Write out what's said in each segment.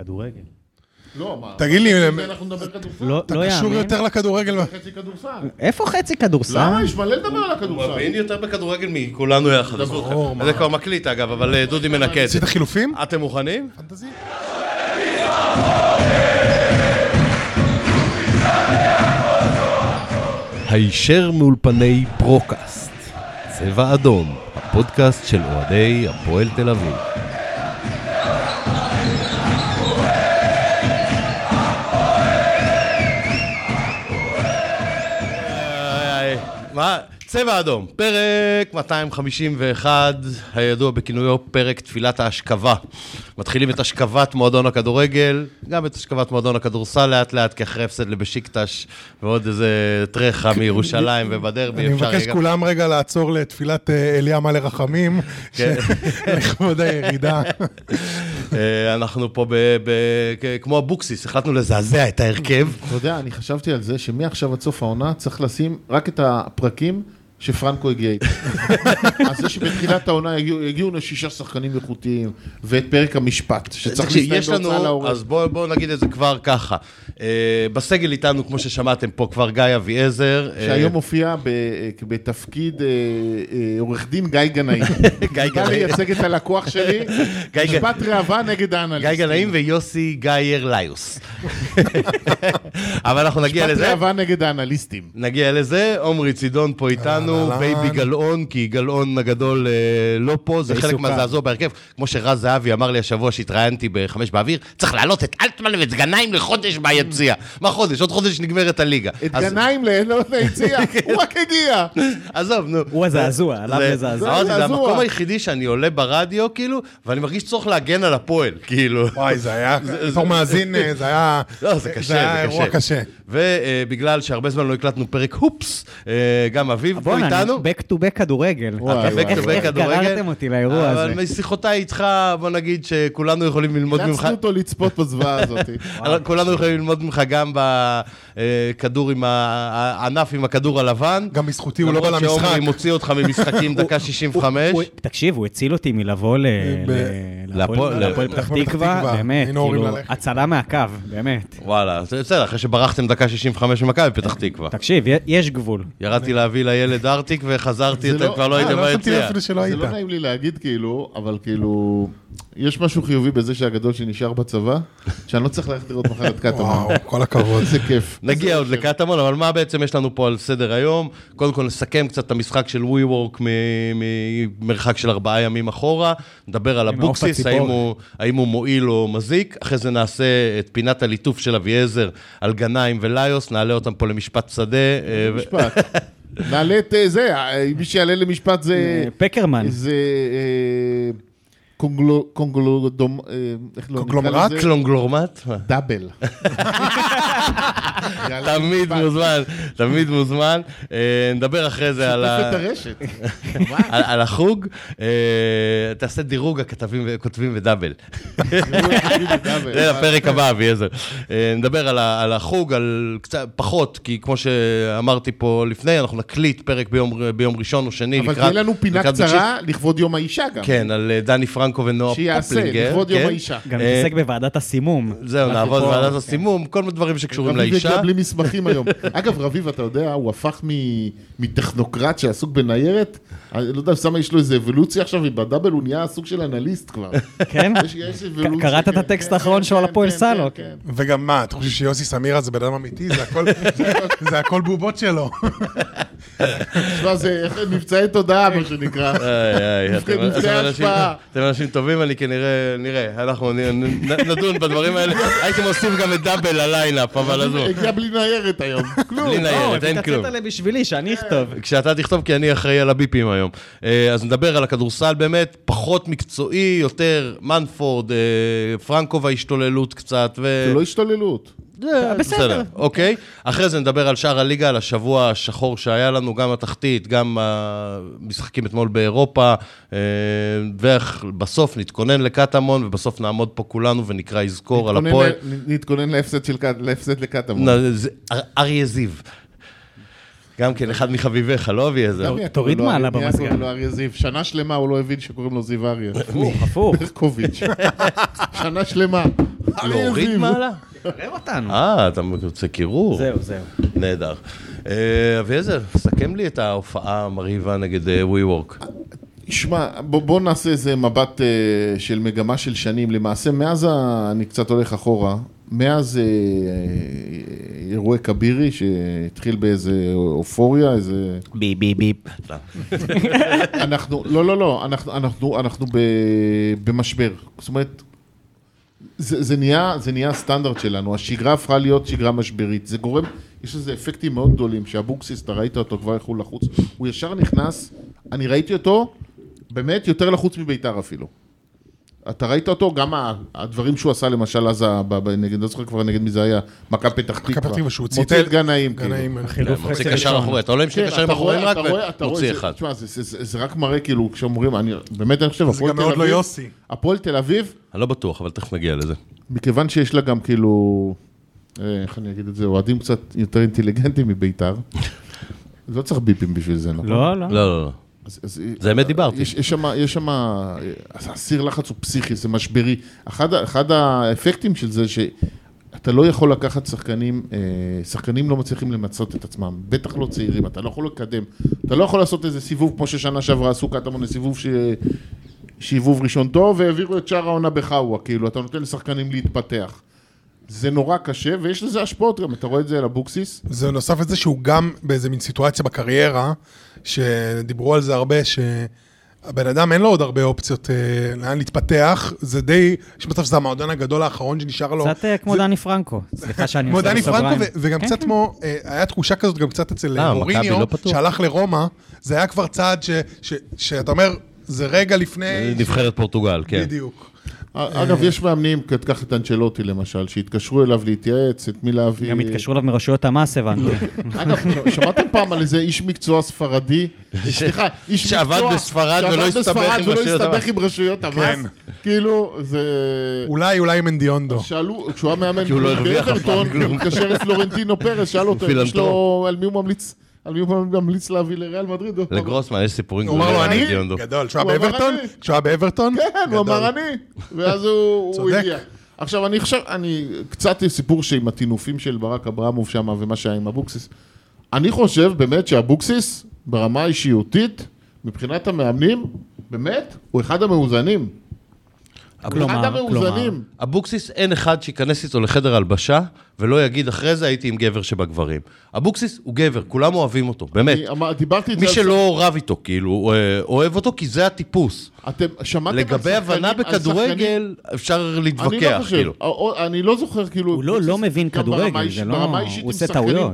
כדורגל. לא, מה? תגיד לי, אנחנו נדבר כדורסל. לא אתה קשור יותר לכדורגל. חצי כדורסל. איפה חצי כדורסל? למה? יש מלא לדבר על הוא הכדורסל. מבין יותר בכדורגל מכולנו יחד. זה כבר מקליט אגב, אבל דודי מנקד. עשית חילופים? אתם מוכנים? פנטזי? הישר מאולפני פרוקאסט, צבע אדום, הפודקאסט של אוהדי הפועל תל אביב. מה? צבע אדום, פרק 251, הידוע בכינויו פרק תפילת ההשכבה. מתחילים את השכבת מועדון הכדורגל, גם את השכבת מועדון הכדורסל לאט לאט, כי אחרי הפסד לבשיקטש, ועוד איזה טרחה מירושלים ובדרבי. אני מבקש כולם רגע לעצור לתפילת אליה מלא רחמים, לכבוד הירידה. אנחנו פה כמו הבוקסיס, החלטנו לזעזע את ההרכב. אתה יודע, אני חשבתי על זה שמעכשיו עד סוף העונה צריך לשים רק את הפרקים שפרנקו הגיע איתה. אז זה שבתחילת העונה הגיעו 6 שחקנים איכותיים, ואת פרק המשפט, שצריך להסתיים בהוצאה להורג. אז בואו נגיד את זה כבר ככה. בסגל איתנו, כמו ששמעתם פה, כבר גיא אביעזר. שהיום מופיע בתפקיד עורך דין גיא גנאים. גיא לייצג את הלקוח שלי, משפט ראווה נגד האנליסטים. גיא גנאים ויוסי גייר ליוס. אבל אנחנו נגיע לזה. משפט ראווה נגד האנליסטים. נגיע לזה, עומרי צידון פה איתנו. בייבי גלעון, כי גלעון הגדול לא פה, זה חלק מהזעזוע בהרכב. כמו שרז זהבי אמר לי השבוע שהתראיינתי ב5 באוויר, צריך לעלות את אלטמן ואת גנאים לחודש ביציע. מה חודש? עוד חודש נגמרת הליגה. את גנאים ליציע, הוא רק הגיע. עזוב, נו. הוא הזעזוע, עליו לזעזוע. זה המקום היחידי שאני עולה ברדיו, כאילו, ואני מרגיש צורך להגן על הפועל, כאילו. וואי, זה היה, בתור מאזין, זה היה... לא, זה קשה, זה היה אירוע קשה. ובגלל שהרבה זמן לא הקלטנו פרק הופס, גם אביב פה איתנו. back to back כדורגל. איך גררתם אותי לאירוע הזה? אבל משיחותיי איתך, בוא נגיד שכולנו יכולים ללמוד ממך. נצנו אותו לצפות בזוועה הזאת. כולנו יכולים ללמוד ממך גם בכדור עם הענף עם הכדור הלבן. גם בזכותי הוא לא בא למשחק. למרות שעומרי מוציא אותך ממשחקים דקה 65. תקשיב, הוא הציל אותי מלבוא להפועל פתח תקווה, באמת, כאילו, הצלה מהקו, באמת. וואלה, בסדר, אחרי שברחתם דקה 65 ממכבי פתח תקווה. תקשיב, יש גבול. ירדתי להביא לילד ארטיק וחזרתי, אתם כבר לא הייתם ביציע. זה לא נעים לי להגיד כאילו, אבל כאילו, יש משהו חיובי בזה שהגדול שנשאר בצבא, שאני לא צריך ללכת לראות מחר את קטמון. וואו, כל הכבוד. זה כיף. נגיע עוד לקטמון, אבל מה בעצם יש לנו פה על סדר היום? קודם כל נסכם קצת את המשחק של WeWork ממרחק של 4 ימים אחורה, נדבר על הבוקסיס, האם הוא מועיל או מזיק, אחרי זה נעשה את פינת הליטוף של אביעזר על גנאים וליוס, נעלה אותם פה למשפט שדה. משפט. נעלה את זה, מי שיעלה למשפט זה... פקרמן. זה... קלונגלורמט? דאבל. תמיד מוזמן. נדבר אחרי זה על החוג. תעשה דירוג הכותבים ודאבל. זה הפרק הבא, אביעזר. נדבר על החוג, על קצת פחות, כי כמו שאמרתי פה לפני, אנחנו נקליט פרק ביום ראשון או שני. אבל תהיה לנו פינה קצרה לכבוד יום האישה גם. כן, על דני פרנקו ונועה פופלינגר. שיעשה, לכבוד יום האישה. גם נתעסק בוועדת הסימום. זהו, נעבוד בוועדת הסימום, כל מיני דברים שקשורים לאישה. רביב בלי מסמכים היום. אגב, רביב, אתה יודע, הוא הפך מטכנוקרט שעסוק בניירת, אני לא יודע, שמה יש לו איזו אבולוציה עכשיו, ובדאבל הוא נהיה סוג של אנליסט כבר. כן? קראת את הטקסט האחרון שלו על הפועל סלו. וגם מה, אתה חושב שיוסי סמירה זה בן אדם אמיתי? זה הכל בובות שלו. תשמע, זה מבצעי תודעה, מה שנקרא. מבצעי השפעה. אתם אנשים טובים, אני כנראה, נראה, אנחנו נדון בדברים האלה. הייתם עושים גם את דאבל לליינאפ, אבל עזוב. הגיע בלי ניירת היום. בלי ניירת, אין כלום. תצאת בשבילי, שאני אכתוב. כשאתה תכתוב, כי אני אחראי על הביפים היום. אז נדבר על הכדורסל באמת, פחות מקצועי, יותר מנפורד, פרנקו וההשתוללות קצת. זה לא השתוללות. בסדר, אוקיי. אחרי זה נדבר על שאר הליגה, על השבוע השחור שהיה לנו, גם התחתית, גם המשחקים אתמול באירופה, ובסוף נתכונן לקטמון, ובסוף נעמוד פה כולנו ונקרא יזכור על הפועל. נתכונן להפסד לקטמון. אריה זיו. גם כן, אחד מחביביך, לא אבי איזה. תוריד מעלה במסגר. לא אריה זיו, שנה שלמה הוא לא הבין שקוראים לו זיו אריה. הפוך. ברקוביץ'. שנה שלמה. להוריד מעלה? תראה אותנו. אתה רוצה קירור? זהו. נהדר. אביעזר, סכם לי את ההופעה המרהיבה נגד WeWork. שמע, בוא נעשה איזה מבט של מגמה של שנים. למעשה, מאז אני קצת הולך אחורה, מאז אירועי כבירי, שהתחיל באיזה אופוריה, איזה... ביפ. לא, אנחנו במשבר. זאת אומרת, זה נהיה הסטנדרט שלנו, השגרה הפכה להיות שגרה משברית, זה גורם, יש איזה אפקטים מאוד גדולים, שהבוקסיס, אתה ראית אותו כבר יכול לחוץ, הוא ישר נכנס, אני ראיתי אותו, באמת יותר לחוץ מביתר אפילו. אתה ראית אותו, גם הדברים שהוא עשה למשל אז, לא זוכר כבר נגד מי זה היה, מכבי פתח תקווה, מוציא את גנאים. מוציא קשר אחורי, אתה עולה עם שני קשרים אחוריים רק ומוציא אחד. תשמע, זה רק מראה כאילו, כשאומרים, באמת אני חושב, זה גם מאוד לא יוסי. הפועל תל אביב, אני לא בטוח, אבל תכף נגיע לזה. מכיוון שיש לה גם כאילו, איך אני אגיד את זה, אוהדים קצת יותר אינטליגנטים מביתר, לא צריך ביפים בשביל זה, נכון? לא. זה אמת דיברתי. יש שם, הסיר לחץ הוא פסיכי, זה משברי. אחד האפקטים של זה שאתה לא יכול לקחת שחקנים לא מצליחים למצות את עצמם, בטח לא צעירים, אתה לא יכול לקדם, אתה לא יכול לעשות איזה סיבוב כמו ששנה שעברה עשו קטמון, סיבוב שיבוב ראשון טוב, והעבירו את שער העונה בחאווה, כאילו אתה נותן לשחקנים להתפתח. זה נורא קשה, ויש לזה השפעות גם, אתה רואה את זה על הבוקסיס. זה נוסף את זה שהוא גם באיזה מין סיטואציה בקריירה, שדיברו על זה הרבה, שהבן אדם אין לו עוד הרבה אופציות לאן להתפתח, זה די, יש מצב שזה המועדון הגדול האחרון שנשאר לו. קצת כמו דני פרנקו, סליחה שאני כמו דני פרנקו, וגם קצת כמו, היה תחושה כזאת גם קצת אצל מוריניו, שהלך לרומא, זה היה כבר צעד שאתה אומר, זה רגע לפני... נבחרת פורטוגל, כן. בדיוק. אגב, יש מאמנים, קח את אנצ'לוטי למשל, שהתקשרו אליו להתייעץ, את מי להביא... גם התקשרו אליו מרשויות המס, הבנתי. אגב, שמעתם פעם על איזה איש מקצוע ספרדי? סליחה, איש מקצוע... שעבד בספרד ולא הסתבך עם רשויות המס. כאילו, זה... אולי מנדיונדו. שאלו, כשהוא היה מאמן באברטון, הוא מתקשר לפלורנטינו פרס, שאל אותו, יש לו, על מי הוא ממליץ? על מי הוא ממליץ להביא לריאל מדריד? לגרוסמן, יש סיפורים גדולים. הוא אמר לו, אני גדול, כשהוא היה באברטון? כן, הוא אמר אני, ואז הוא הגיע. עכשיו, אני קצת סיפור שעם הטינופים של ברק אברמוב שם, ומה שהיה עם הבוקסיס. אני חושב באמת שהבוקסיס, ברמה האישיותית, מבחינת המאמנים, באמת, הוא אחד המאוזנים. אחד המאוזנים. הבוקסיס אין אחד שיכנס איתו לחדר הלבשה, ולא יגיד אחרי זה הייתי עם גבר שבגברים. הבוקסיס הוא גבר, כולם אוהבים אותו, באמת. מי שלא רב איתו, כאילו, אוהב אותו, כי זה הטיפוס. לגבי הבנה בכדורגל, אפשר להתווכח, כאילו. אני לא זוכר, כאילו... הוא לא מבין כדורגל, זה לא... הוא עושה טעויות.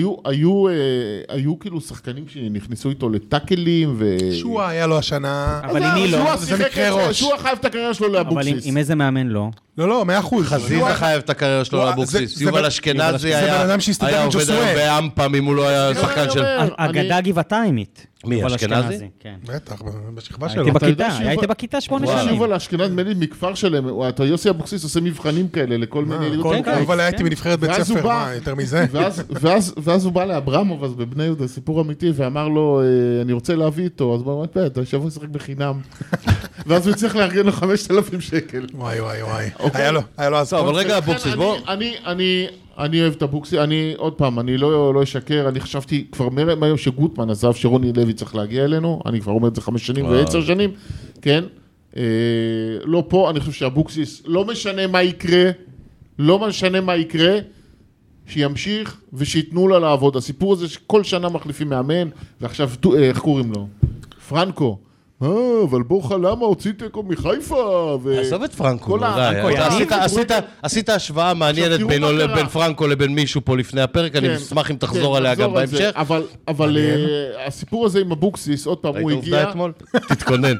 היו כאילו שחקנים שנכנסו איתו לטאקלים ו... שואה היה לו השנה... אבל עם מי לא? זה מקרה ראש. שואה חייב את הקריירה שלו לאבוקסיס. אבל עם איזה מאמן לא? לא, 100%. חזיזה חייב את הקריירה שלו לאבוקסיס. יובל אשכנזי היה עובד היום באמפם אם הוא לא היה שחקן של... אגדה גבעתיים. מי, אשכנזי? כן. בטח, בשכבה שלו. הייתי בכיתה 8 שנים. יובל אשכנזי מלי מכפר שלהם, יוסי אבוקסיס עושה מבחנים כאלה לכל מיני... אבל הייתי מנבחרת בית ספר, מה, יותר מזה? ואז הוא בא לאברמוב, אז בבני יהודה, סיפור אמיתי, ואמר לו, אני רוצה להביא איתו, אז הוא אמר, אתה שבוע שחק בחינם. ואז הוא צריך לארגן לו 5,000 שקל. וואי. היה לו אז... אבל רגע, הבוקסיס, בוא. אני אוהב את הבוקסיס, עוד פעם, אני לא אשקר, אני חשבתי כבר מהיום שגוטמן עזב, שרוני לוי צריך להגיע אלינו, אני כבר אומר את זה 5 שנים ו10 שנים, כן? לא פה, אני חושב שהבוקסיס, לא משנה מה יקרה, שימשיך ושיתנו לה לעבוד. הסיפור הזה שכל שנה מחליפים מאמן, ועכשיו, איך קוראים לו? פרנקו. אבל בוכה למה הוציא תיקו מחיפה עזוב את פרנקו, עשית השוואה מעניינת בין פרנקו לבין מישהו פה לפני הפרק, אני אשמח אם תחזור עליה גם בהמשך. אבל הסיפור הזה עם הבוקסיס, עוד פעם הוא הגיע... ראית עובדה אתמול? תתכונן.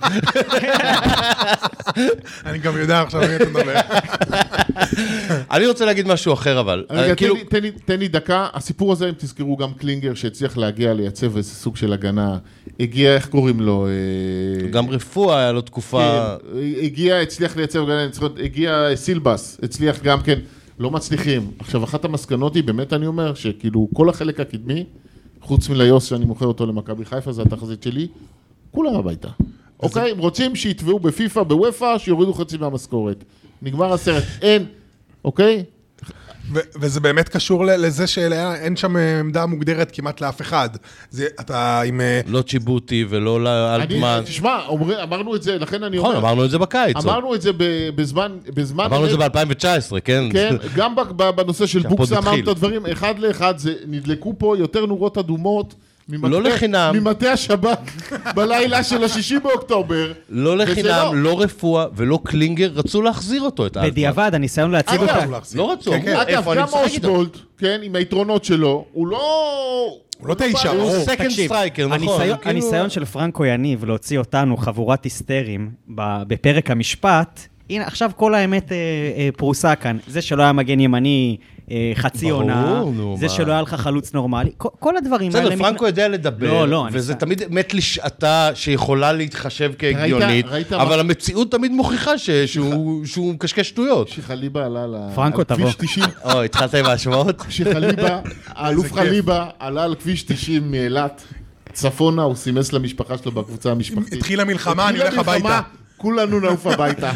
אני גם יודע עכשיו מי אתה מדבר. אני רוצה להגיד משהו אחר אבל. תן לי דקה, הסיפור הזה אם תזכרו גם קלינגר שהצליח להגיע לייצב איזה סוג של הגנה, הגיע, איך קוראים לו? גם רפואה היה לו תקופה... הצליח לייצב הגנה, הגיע סילבס, הצליח גם כן, לא מצליחים. עכשיו, אחת המסקנות היא, באמת אני אומר, שכאילו כל החלק הקדמי, חוץ מליוס שאני מוכר אותו למכבי חיפה, זה התחזית שלי, כולם הביתה. אוקיי, הם רוצים שיתבעו בפיפה, בוויפה, שיורידו חצי מהמשכורת. נגמר הסרט, אין, אוקיי? וזה באמת קשור לזה שאין שם עמדה מוגדרת כמעט לאף אחד. אתה עם... לא צ'יבוטי ולא לאלטמן. תשמע, אמרנו את זה, לכן אני אומר... נכון, אמרנו את זה בקיץ. אמרנו את זה בזמן... אמרנו את זה ב-2019, כן? כן, גם בנושא של בוקסה אמרנו את הדברים, אחד לאחד, נדלקו פה יותר נורות אדומות, לא לחינם. ממטה השב"כ בלילה של ה-6 באוקטובר. לא לחינם, לא רפואה ולא קלינגר, רצו להחזיר אותו את האלטמן. בדיעבד, הניסיון להציג אותה. לא רצו. אגב, גם אושבולד, כן, עם היתרונות שלו, הוא לא 9, הוא סקנד סטרייקר, נכון. הניסיון של פרנקו יניב להוציא אותנו חבורת היסטרים בפרק המשפט, הנה, עכשיו כל האמת פרוסה כאן. זה שלא היה מגן ימני חצי עונה, זה שלא היה לך חלוץ נורמלי, כל הדברים האלה... בסדר, פרנקו יודע לדבר, וזה תמיד מת לשעתה שיכולה להתחשב כהגיונית, אבל המציאות תמיד מוכיחה שהוא מקשקש שטויות. שחליבה עלה פרנקו תבוא. התחלת עם ההשמעות? שחליבה, האלוף חליבה עלה על כביש 90 מאילת, צפונה, הוא סימס למשפחה שלו בקבוצה המשפחתית. התחילה מלחמה, אני הולך הביתה. כולנו נעוף הביתה.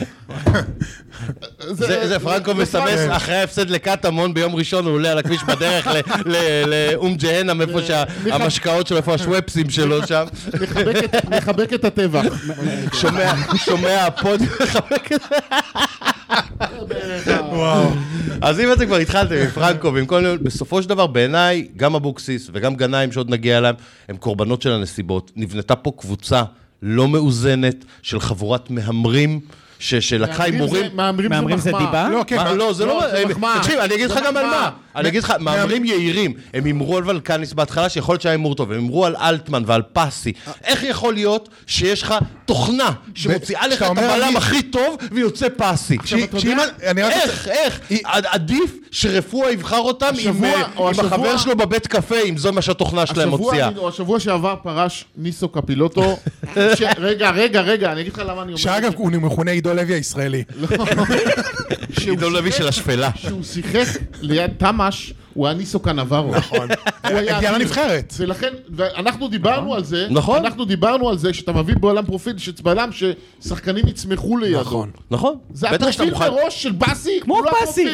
זה פרנקו מסמס, אחרי ההפסד לקטמון ביום ראשון, הוא עולה על הכביש בדרך לאום ג'הנם, איפה שהמשקעות שלו, איפה השוופסים שלו שם. מחבק את הטבח. שומע הפוד, מחבק את... אז אם אתם כבר התחלתם עם פרנקו, בסופו של דבר בעיניי, גם אבוקסיס וגם גנאים שעוד נגיע אליהם, הם קורבנות של הנסיבות. נבנתה פה קבוצה לא מאוזנת של חבורת מהמרים, שלקחה הימורים... מהמרים זה דיבה? לא, זה לא... תקשיב, אני אגיד לך גם על מה. אני אגיד לך, מהמרים יעירים. הם הימרו על ולקניס בהתחלה, שיכול להיות שהיה הימור טוב. הם הימרו על אלטמן ועל פסי. איך יכול להיות שיש לך תוכנה שמוציאה לך את הבלם הכי טוב ויוצא פסי? איך? עדיף שרפואה יבחר אותם עם החבר שלו בבית קפה, אם זו מה שהתוכנה שלהם מוציאה. או השבוע שעבר פרש ניסו קפילוטו. רגע, אני אגיד לך למה אני אומר... שאגב, הוא מכונה עידו לוי הישראלי. עידו לוי של השפלה. שהוא שיחק ליד תמש, הוא היה ניסו קנברו. נכון. הגיע לנבחרת. ולכן, אנחנו דיברנו על זה, אנחנו דיברנו על זה, שאתה מביא בעולם פרופיל בלם ששחקנים יצמחו לידו. נכון. זה הפרופיל מראש של בסי, כמו בסי.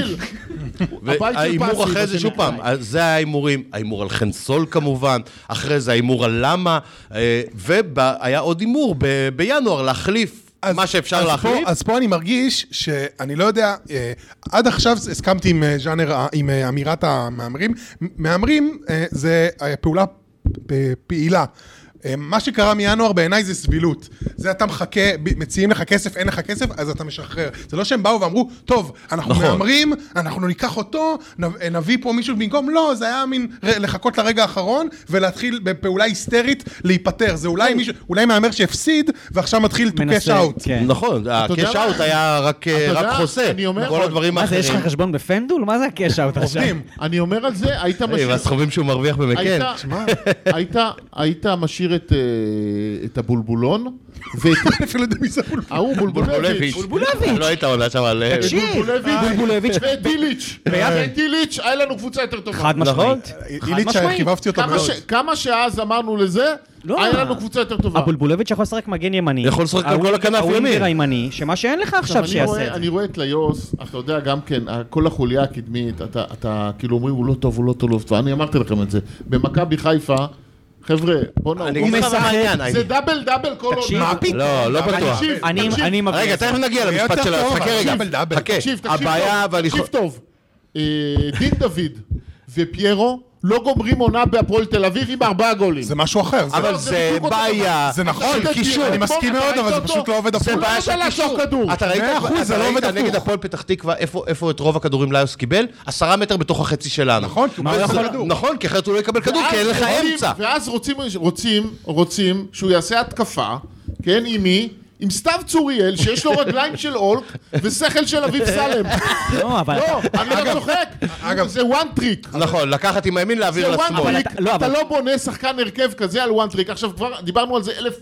והאימור אחרי זה, שוב פעם, זה ההימורים, ההימור על חנסול כמובן, אחרי זה ההימור על למה, והיה עוד הימור בינואר להחליף מה שאפשר להחליף. אז פה אני מרגיש שאני לא יודע, עד עכשיו הסכמתי עם ז'אנר, עם אמירת המאמרים. מאמרים זה פעולה פעילה. מה שקרה מינואר בעיניי זה סבילות. זה אתה מחכה, מציעים לך כסף, אין לך כסף, אז אתה משחרר. זה לא שהם באו ואמרו, טוב, אנחנו מאמרים, אנחנו ניקח אותו, נביא פה מישהו במקום, לא, זה היה מין לחכות לרגע האחרון, ולהתחיל בפעולה היסטרית להיפטר. זה אולי מאמר שהפסיד, ועכשיו מתחיל to cash out. נכון, ה-cash out היה רק חוסה. כל הדברים האחרים. מה זה, יש לך חשבון בפנדול? מה זה ה-cash out עכשיו? אני אומר על זה, היית משאיר... והסכומים שהוא מרוויח במקן. היית משאיר את הבולבולון, אפילו יודע מי זה בולבולביץ'. לא היית עולה שם על... בולבולביץ' וטיליץ'. טיליץ', היה לנו קבוצה יותר טובה. חד משמעית. איליץ' חיבבתי אותו מאוד. כמה שאז אמרנו לזה, היה לנו קבוצה יותר טובה. הבולבולביץ' יכול לשחק מגן ימני. יכול לשחק על כל הכנף ימין. הווינגר הימני, שמה שאין לך עכשיו שיעשה את זה. אני רואה את ליוס, אתה יודע גם כן, כל החוליה הקדמית, אתה כאילו אומרים, הוא לא טוב, הוא לא טוב. אני אמרתי לכם את זה. במכבי חיפה, חבר'ה, בוא נעבור. הוא משחק. זה דאבל כל עוד. לא בטוח. רגע, תכף נגיע למשפט שלה. חכה רגע. חכה. הבעיה, תקשיב טוב. דין דוד ופיירו לא גומרים עונה בהפועל תל אביב עם 4 גולים. זה משהו אחר. אבל זה בעיה. זה נכון. אני מסכים מאוד, אבל זה פשוט לא עובד הפוך. זה בעיה של קישור. אתה ראית נגד הפועל פתח תקווה, איפה את רוב הכדורים ליוס קיבל? 10 מטר בתוך החצי שלנו. נכון, כי אחרת הוא לא יקבל כדור, כי אין לך אמצע. ואז רוצים שהוא יעשה התקפה, כן, עם מי? עם סתיו צוריאל, שיש לו רגליים של אולק, ושכל של אביב סלם. לא, אני לא צוחק. זה one trick. נכון, לקחת עם הימין להעביר לשמאל. אתה לא בונה שחקן הרכב כזה על one trick. עכשיו כבר דיברנו על זה 1000 פעם.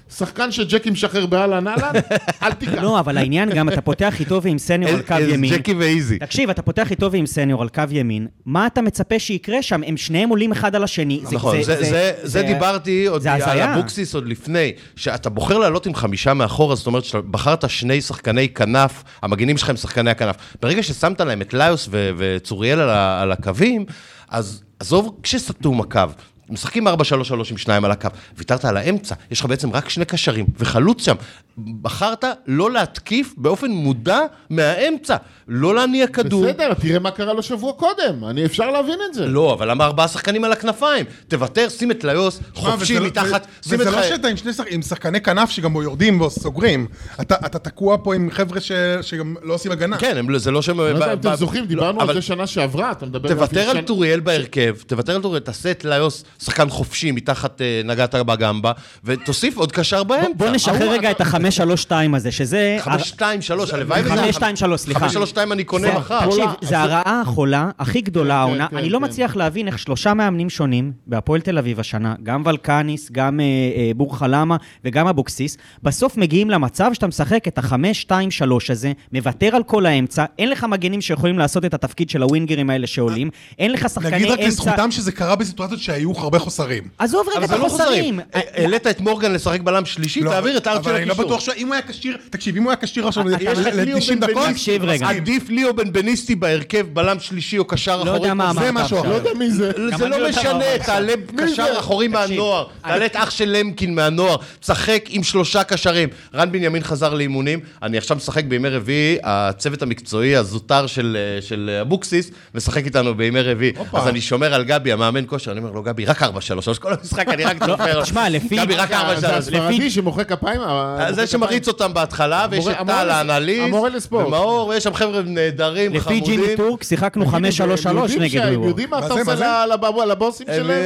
שחקן שג'קי משחרר באלן, אל תיקח. לא, אבל העניין גם, אתה פותח איתו ועם סניור על קו ימין. ג'קי ואיזי. תקשיב, אתה פותח איתו ועם סניור על קו ימין, מה אתה מצפה שיקרה שם? הם שניהם עולים אחד על השני. נכון, זה דיברתי עוד על הבוקסיס עוד לפני, שאתה בוחר לעלות עם 5 מאחורה, זאת אומרת שבחרת 2 שחקני כנף, המגינים שלך הם שחקני הכנף. ברגע ששמת להם את ליוס וצוריאל על הקווים, אז עזוב כשסתום הקו, משחקים 4-3-3 עם 2 על הקו, ויתרת על האמצע, יש לך בעצם רק 2 קשרים, וחלוץ שם. בחרת לא להתקיף באופן מודע מהאמצע, לא להניע כדור. בסדר, תראה מה קרה לו שבוע קודם, אפשר להבין את זה. לא, אבל למה 4 שחקנים על הכנפיים? תוותר, שים את ליוס, חופשי מתחת, שים את וזה לא שאתה עם שחקני כנף שגם יורדים וסוגרים. אתה תקוע פה עם חבר'ה שגם לא עושים הגנה. כן, זה לא שהם... לא יודע אם אתם זוכרים, דיברנו על זה שנה שעברה, אתה מדבר... תוותר על טוריאל בהרכב, תעשה את ליוס שחקן חופשי מתחת נגעת בגמבה, ותוסיף עוד קשר באמצע. בוא נשחרר רגע את ה-5-3-2 הזה, שזה... 5-2-3, הלוואי וזה... 5-2-3, סליחה. 5-3-2 אני קונה מחר. תקשיב, זה הרעה החולה הכי גדולה העונה. אני לא מצליח להבין איך 3 מאמנים שונים, בהפועל תל אביב השנה, גם ולקניס, גם בור חלמה וגם אבוקסיס, בסוף מגיעים למצב שאתה משחק את ה-5-2-3 הזה, מוותר על כל האמצע, אין לך מגנים שיכולים לעשות את התפקיד של הווינגרים האלה שעולים, אין לך שחקני אמצע... נגיד רק לזכותם שזה קרה בסיטואציות שהיו הרבה חוסרים. עזוב רגע את החוסרים. העלית את מורגן לשחק בלם שלישי, תעביר את הארץ של הקישור. אבל אני לא בטוח שאם הוא היה קשיר, תקשיב, אם הוא היה קשיר עכשיו ל-90 דקות, תקשיב רגע. עדיף ליאו בן בניסטי בהרכב בלם שלישי או קשר אחורי. לא יודע מה אמרת עכשיו. לא יודע מי זה. זה לא משנה, תעלה קשר אחורי מהנוער, תעלה את אח של למקין מהנוער, צחק עם 3 קשרים. רן בנימין חזר לאימונים, אני עכשיו משחק בימי רביעי, הצוות המקצועי הזוטר של אבוקסיס, משחק איתנו בימי רביעי. אז אני שומר על גבי, המאמן כושר, אני אומר לו, גבי, רק 4-3, כל המשחק אני רק תופר. תשמע, לפי... גבי, רק 4-3. זה הספרדי שמוחא כפיים. זה שמריץ אותם בהתחלה, ויש את טל האנליסט, ומאור, ויש שם חבר'ה נהדרים, חמודים. לפי ג'ימי טורק, שיחקנו 5-3-3 נגד ליאור. הם יודעים מה אתה עושה לבוסים שלהם?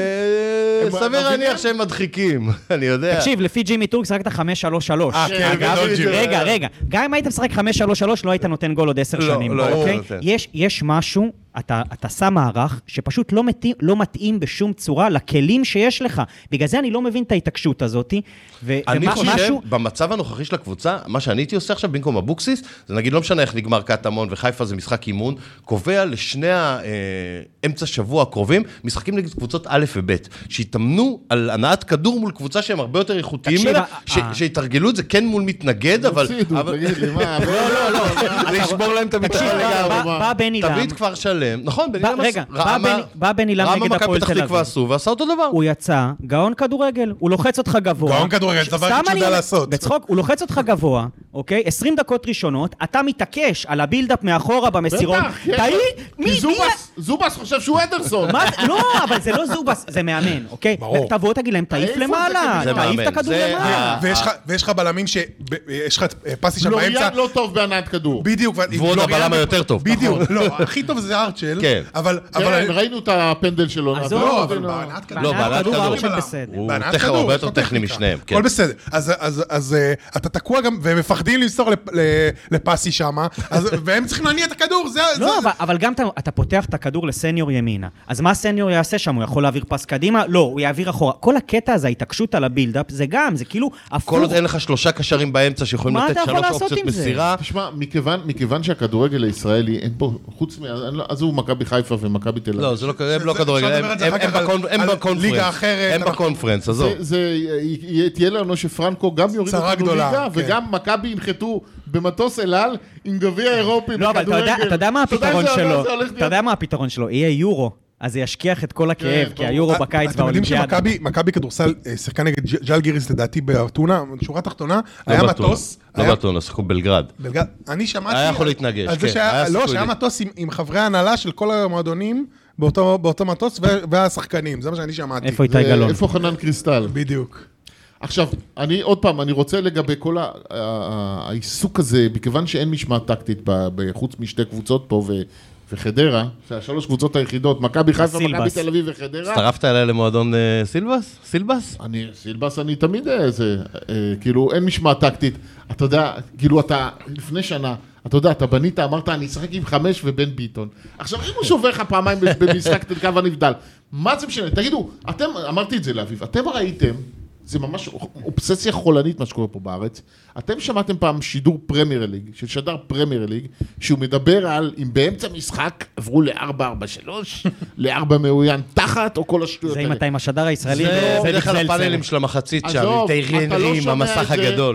סביר להניח שהם מדחיקים, אני יודע. תקשיב, לפי ג'ימי טורק, שחקת 5-3-3. רגע, גם אם היית משחק 5-3-3, לא היית נותן גול עוד 10 שנים. יש משהו, אתה שם מערך שפשוט לא מתאים בשום צורה לכלים שיש לך. בגלל זה אני לא מבין את ההתעקשות הזאת. אני חושב, במצב הנוכחי של הקבוצה, מה שאני הייתי עושה עכשיו במקום אבוקסיס, זה נגיד לא משנה איך נגמר קטמון וחיפה זה משחק אימון, קובע לשני האמצע שבוע הקרובים, משחקים נגד קבוצות א' וב', שהתאמנו על הנעת כדור מול קבוצה שהם הרבה יותר איכותיים ממנה, שהתרגלו את זה כן מול מתנגד, אבל... תגיד לי, מה? לא, לשבור להם את הביטחון לגמרי. תמיד כבר שלם. נכון, בא בן אילם נגד הפועל תל אביב. ועשה אותו דבר. הוא יצא, גאון כדורגל, הוא לוחץ אותך גבוה. גאון כדורגל, זה דבר שאתה יודע לעשות. בצחוק, הוא לוחץ אותך גבוה, אוקיי? 20 דקות ראשונות, אתה מתעקש על הבילדאפ מאחורה במסירות. כי זובס חושב שהוא אדרסון. לא, אבל זה לא זובס, זה מאמן, אוקיי? תבוא תגיד להם, תעיף למעלה, תעיף את הכדור למעלה. ויש לך בלמים שיש לך פסי שם באמצע. לוריאן לא טוב בהנעת כדור. בדיוק. ועוד הבלם היותר טוב. בדיוק. לא, הכי טוב זה ארצ'ל. כן. אבל ראינו את הפנדל שלו. לא, אבל בהנעת כדור. בהנעת כדור ארצ'ל בסדר. הוא הרבה יותר טכני משניהם. הכל בסדר. אז אתה תקוע גם, והם מפחדים למסור לפסי שם, והם צריכים להניע את הכדור. לא, אבל גם אתה פותח את הכדור לסניור ימינה. אז מה סניור יעשה שם? הוא יכול להעביר פס קדימה? לא, הוא יעביר אחורה. כל הקטע הזה, ההתעקשות על הבילדאפ, זה כאילו הפוך. כל עוד אין לך 3 קשרים באמצע שיכולים לתת 3 אופציות מסירה. תשמע, מכיוון שהכדורגל הישראלי, אין פה, חוץ אז הוא מכבי חיפה ומכבי תל אביב. לא, זה לא כדורגל, הם בקונפרנס. הם בקונפרנס, עזוב. תהיה לנו שפרנקו גם יוריד אותנו ליגה, וגם מכבי ינחתו במטוס אל על עם גביע אירופי בכדורגל. אתה יודע מה הפתרון שלו? אתה יודע מה הפתרון שלו? יהיה יורו. אז זה ישכיח את כל הכאב, כי היורו בקיץ והאולימפיאדה. אתם יודעים שמכבי כדורסל שיחקה נגד ג'לגיריס לדעתי באתונה, שורה תחתונה, היה מטוס. לא באתונה, שיחקו בלגרד. אני שמעתי... היה יכול להתנגש, כן. לא, שהיה מטוס עם חברי ההנהלה של כל המועדונים, באותו מטוס והשחקנים, זה מה שאני שמעתי. איפה איתי גלון? איפה חנן קריסטל? בדיוק. עכשיו, עוד פעם, אני רוצה לגבי כל העיסוק הזה, מכיוון שאין משמעת טקטית בחוץ משתי קבוצות פה וחדרה, זה 3 קבוצות היחידות, מכבי חיפה, מכבי תל אביב וחדרה. הצטרפת אליי למועדון סילבס? סילבס אני תמיד כאילו אין משמעת טקטית. אתה יודע, כאילו אתה לפני שנה, אתה יודע, אתה בנית, אמרת, אני אשחק עם 5 ובן ביטון. עכשיו, אם הוא שובר לך פעמיים במשחק תלקה ונבדל, מה זה משנה? תגידו, אמרתי את זה לאביב, אתם ראיתם זה ממש אובססיה חולנית מה שקורה פה בארץ. אתם שמעתם פעם שידור פרמייר ליג, ששדר פרמייר ליג, שהוא מדבר על אם באמצע משחק עברו ל-4-4-3, ל-4 מאוין תחת, או כל השטויות זה אם אתה עם השדר הישראלי, זה בדרך כלל הפאנלים של המחצית שם, עם טיירי עם המסך הגדול.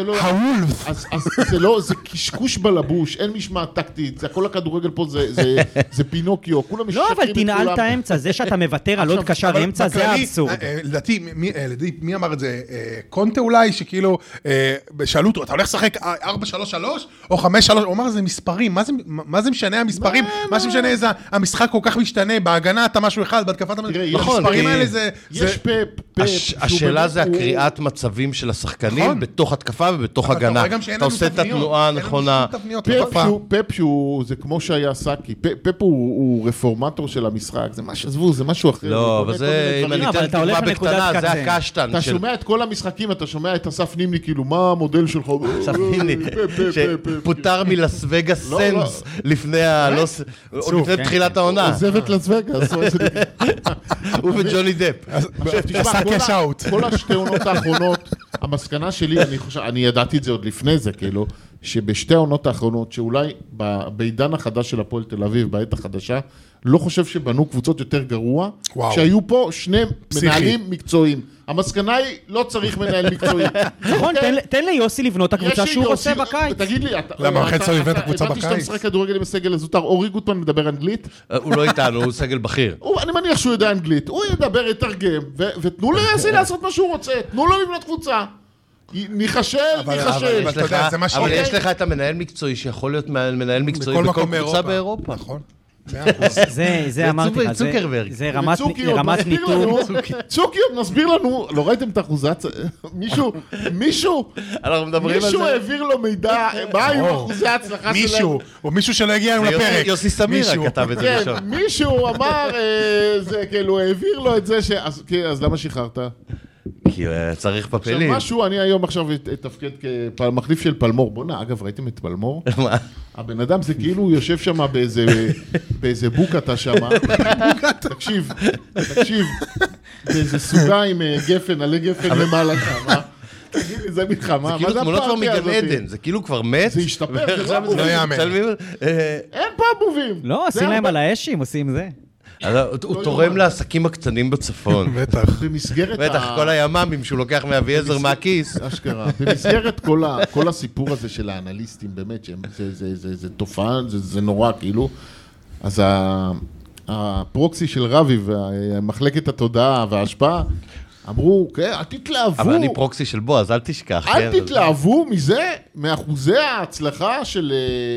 זה קשקוש בלבוש, אין משמעת טקטית, זה הכל הכדורגל פה, זה פינוקיו, כולם משקרים את כולם. לא, אבל תנעל את האמצע, זה שאתה מוותר על עוד קשר אמצע, זה האבסורד. לדעתי, מי אמר את זה? קונטה אולי, שכאילו, שאלו אותו, אתה הולך לשחק 4-3-3 או 5-3, הוא אמר, זה מספרים, מה זה משנה המספרים? מה שמשנה איזה, המשחק כל כך משתנה, בהגנה אתה משהו אחד, בהתקפת המספרים האלה זה... יש השאלה זה הקריאת מצבים של השחקנים, בתוך התקפה ובתוך הגנה. אתה עושה את התנועה הנכונה. פפ זה כמו שהיה סאקי, פפ הוא רפורמטור של המשחק, זה משהו אחר. לא, אבל זה, אם אני אתן דוגמה בקטנה, זה הקשטן. אתה שומע את כל המשחקים, אתה שומע את אסף נימני, כאילו, מה המודל שלך? אסף נימני, שפוטר מלס וגאס סנס לפני תחילת העונה. עוזב את לס וגאס. הוא וג'וני דפ. עשה קש אאוט. כל השתי עונות האחרונות, המסקנה שלי, אני ידעתי את זה עוד לפני זה, כאילו, שבשתי העונות האחרונות, שאולי בעידן החדש של הפועל תל אביב, בעת החדשה, לא חושב שבנו קבוצות יותר גרוע, שהיו פה שני מנהלים מקצועיים. המסקנה היא, לא צריך מנהל מקצועי. נכון, תן ליוסי לבנות את הקבוצה שהוא רוצה בקיץ. תגיד לי, למה אחרי צריך לבנות את הקבוצה בקיץ? הבנתי שאתה משחק כדורגל עם הסגל הזוטר, אורי גוטמן מדבר אנגלית? הוא לא איתנו, הוא סגל בכיר. אני מניח שהוא יודע אנגלית, הוא ידבר, יתרגם, ותנו ליוסי לעשות מה שהוא רוצה, תנו לו לבנות קבוצה. ניחשל. אבל יש לך את המנהל מקצועי, שיכול להיות מנהל מקצועי בכל קבוצה באירופה. נכון. זה אמרתי לך, זה רמת ניתור. צוקיוב, נסביר לנו, לא ראיתם את אחוזת, מישהו העביר לו מידע, מה עם אחוזי ההצלחה שלהם? מישהו שלא הגיע היום לפרק. יוסי סמיר כתב את זה ראשון. מישהו אמר, זה כאילו, העביר לו את זה, אז למה שחררת? כי צריך פפלים. משהו, אני היום עכשיו אתפקד כמחליף של פלמור. בוא'נה, אגב, ראיתם את פלמור? מה? הבן אדם זה כאילו הוא יושב שם באיזה בוקתה שם. תקשיב, באיזה סוגה עם גפן, עלי גפן למעלה שם. תגיד לי, זה מלחמה. זה כאילו תמונות כבר מגן עדן, זה כאילו כבר מת. זה השתפר, זה לא יאמן. אין פה מובים. לא, עושים להם על האשים, עושים זה. הוא תורם לעסקים הקטנים בצפון. בטח. בטח, כל היממים שהוא לוקח מאביעזר מהכיס. אשכרה. במסגרת כל הסיפור הזה של האנליסטים, באמת, זה תופעה, זה נורא, כאילו. אז הפרוקסי של רבי ומחלקת התודעה וההשפעה, אמרו, אל תתלהבו. אבל אני פרוקסי של בו, אז אל תשכח. אל תתלהבו מזה, מאחוזי ההצלחה של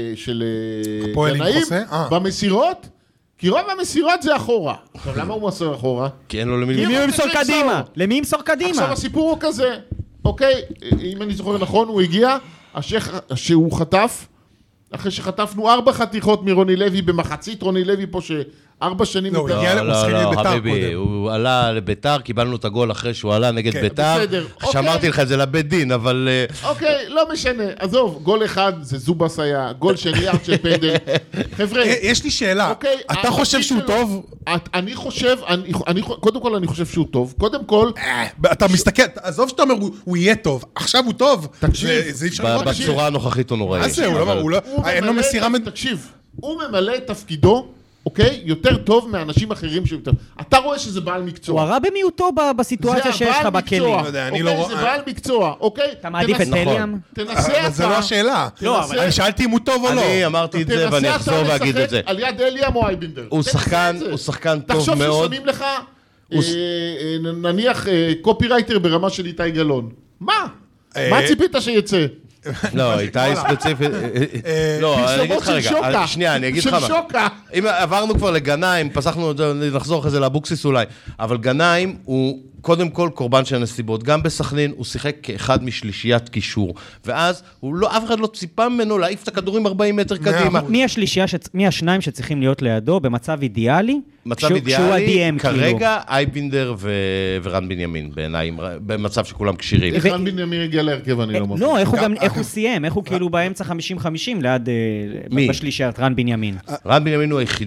גנאים במסירות, כי רוב המסירות זה אחורה. עכשיו, למה הוא מסור אחורה? כי אין לו למי ימסור קדימה. למי ימסור קדימה? עכשיו, הסיפור הוא כזה, אוקיי, אם אני זוכר נכון, הוא הגיע, השייך שהוא חטף, אחרי שחטפנו 4 חתיכות מרוני לוי, במחצית רוני לוי פה 4 שנים... לא, חביבי, הוא עלה לביתר, קיבלנו את הגול אחרי שהוא עלה נגד ביתר, שמרתי לך את זה לבית דין, אבל... אוקיי, לא משנה, עזוב, גול אחד זה זובס היה, גול שני ארצ'ל פנדל, חבר'ה... יש לי שאלה, אתה חושב שהוא טוב? אני חושב, קודם כל אני חושב שהוא טוב, קודם כל... אתה מסתכל, עזוב שאתה אומר, הוא יהיה טוב, עכשיו הוא טוב, בצורה הנוכחית הוא נוראי. מה זה, אין לו מסירה... תקשיב, הוא ממלא את תפקידו, אוקיי? יותר טוב מאנשים אחרים שיותר. אתה רואה שזה בעל מקצוע. הוא הרע במיעוטו בסיטואציה שיש לך בכלים. זה בעל מקצוע, אוקיי? אתה מעדיף את טליאם? תנסה אתה. זה לא השאלה. אני שאלתי אם הוא טוב או לא. אני אמרתי את זה ואני אחזור ואגיד את זה. על יד אליאם או אייבינדר. הוא שחקן טוב מאוד. תחשוב ששמים לך, נניח, קופירייטר ברמה של איתי גלון. מה ציפית שיצא? לא, איתי ספציפית... לא, אני אגיד לך רגע, שנייה, אני אגיד לך מה. אם עברנו כבר לגנאים, פסחנו, נחזור אחרי זה לאבוקסיס אולי, אבל גנאים הוא קודם כל קורבן של הנסיבות. גם בסכנין הוא שיחק כאחד משלישיית קישור, ואז אף אחד לא ציפה ממנו להעיף את הכדורים 40 מטר קדימה. מי השניים שצריכים להיות לידו במצב אידיאלי? מצב אידיאלי, כרגע אייבינדר ורן בנימין בעיניי, במצב שכולם קשירים. איך רן בנימין הגיע להרכב, אני לא מבין. לא, איך הוא סיים, איך הוא כאילו באמצע 50-50 ליד בשלישיית רן בנימין. רן בנימין הוא היחידי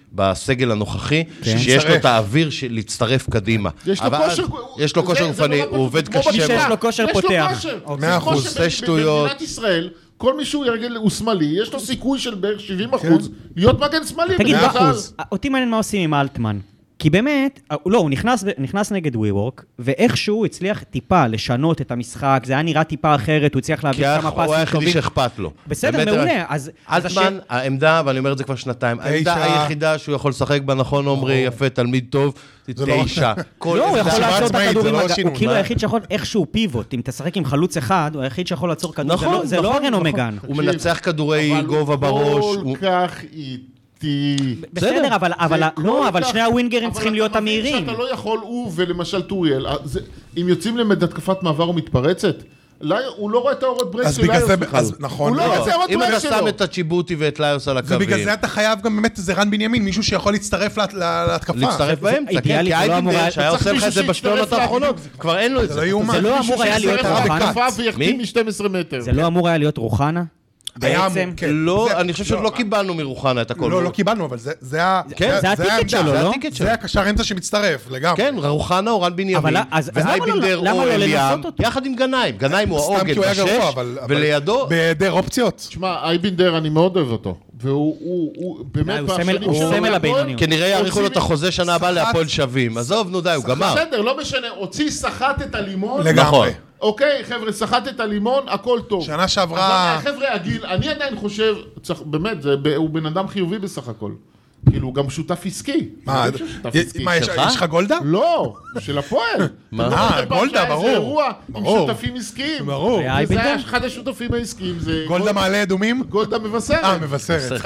בסגל הנוכחי, שיש לו את האוויר להצטרף קדימה. יש לו כושר גופני, הוא עובד קשה. יש לו כושר פותח. 100%. במדינת ישראל, כל מי שהוא ירגל הוא שמאלי, יש לו סיכוי של בערך 70% להיות מגן שמאלי. תגיד, אותי מעניין מה עושים עם אלטמן. כי באמת, לא, הוא נכנס נגד WeWork, ואיכשהו הצליח טיפה לשנות את המשחק, זה היה נראה טיפה אחרת, הוא הצליח להביא כמה פסים טובים. הוא היה היחידי שאכפת לו. בסדר, מעולה. אלטמן, העמדה, ואני אומר את זה כבר שנתיים, העמדה היחידה שהוא יכול לשחק בה, נכון, עומרי, יפה, תלמיד טוב, 9. לא, הוא יכול לעצור את הכדור עם הגב, הוא כאילו היחיד שיכול, איכשהו פיבוט, אם תשחק עם חלוץ אחד, הוא היחיד שיכול לעצור כדור, זה לא רנו מגן. הוא מנצח כדורי גובה בראש. כל כך בסדר, אבל שני הווינגרים צריכים להיות המהירים. שאתה לא יכול, הוא ולמשל טוריאל, אם יוצאים למתקפת מעבר ומתפרצת, הוא לא רואה את האורות ברייק של ליוס בכלל. נכון. הוא לא רואה את האורות אם ברייק אתה שלו. שם את הצ'יבוטי ואת ליוס על הקווים. ובגלל זה אתה חייב גם באמת איזה רן בנימין, מישהו שיכול להצטרף להתקפה. להצטרף באמצע, כן, כי אייבינדר שהיה עושה לך את זה בשנונות האחרונות, כבר אין לו את זה. זה לא אמור היה להיות רוחנה. ויחתים מ-12 רוחנה. זה לא אמור היה להיות רוחנה? בעצם? לא, אני חושב שעוד לא קיבלנו מרוחנה את הכל. לא קיבלנו, אבל זה הטיקט שלו, לא? זה הקשר אמצע שמצטרף, לגמרי. כן, רוחנה או רן בנימין, ואייבינדר או אליאם, יחד עם גנאים. גנאים הוא העוגן בשש, ולידו... בהיעדר אופציות. תשמע, אייבינדר אני מאוד אוהב אותו, והוא באמת הוא סמל הבינוני. כנראה יאריכו לו את החוזה שנה הבאה להפועל שווים. עזוב, נו די, הוא גמר. בסדר, לא משנה, הוציא סחט את הלימון. לגמרי. אוקיי, חבר'ה, שחט את הלימון, הכל טוב. שנה שעברה... חבר'ה, הגיל, אני עדיין חושב, באמת, הוא בן אדם חיובי בסך הכל. כאילו, הוא גם שותף עסקי. מה, יש לך גולדה? לא, של הפועל. גולדה, ברור. זה אירוע עם שותפים עסקיים. ברור. זה היה אחד השותפים העסקיים. גולדה מעלה אדומים? גולדה מבשרת. מבשרת.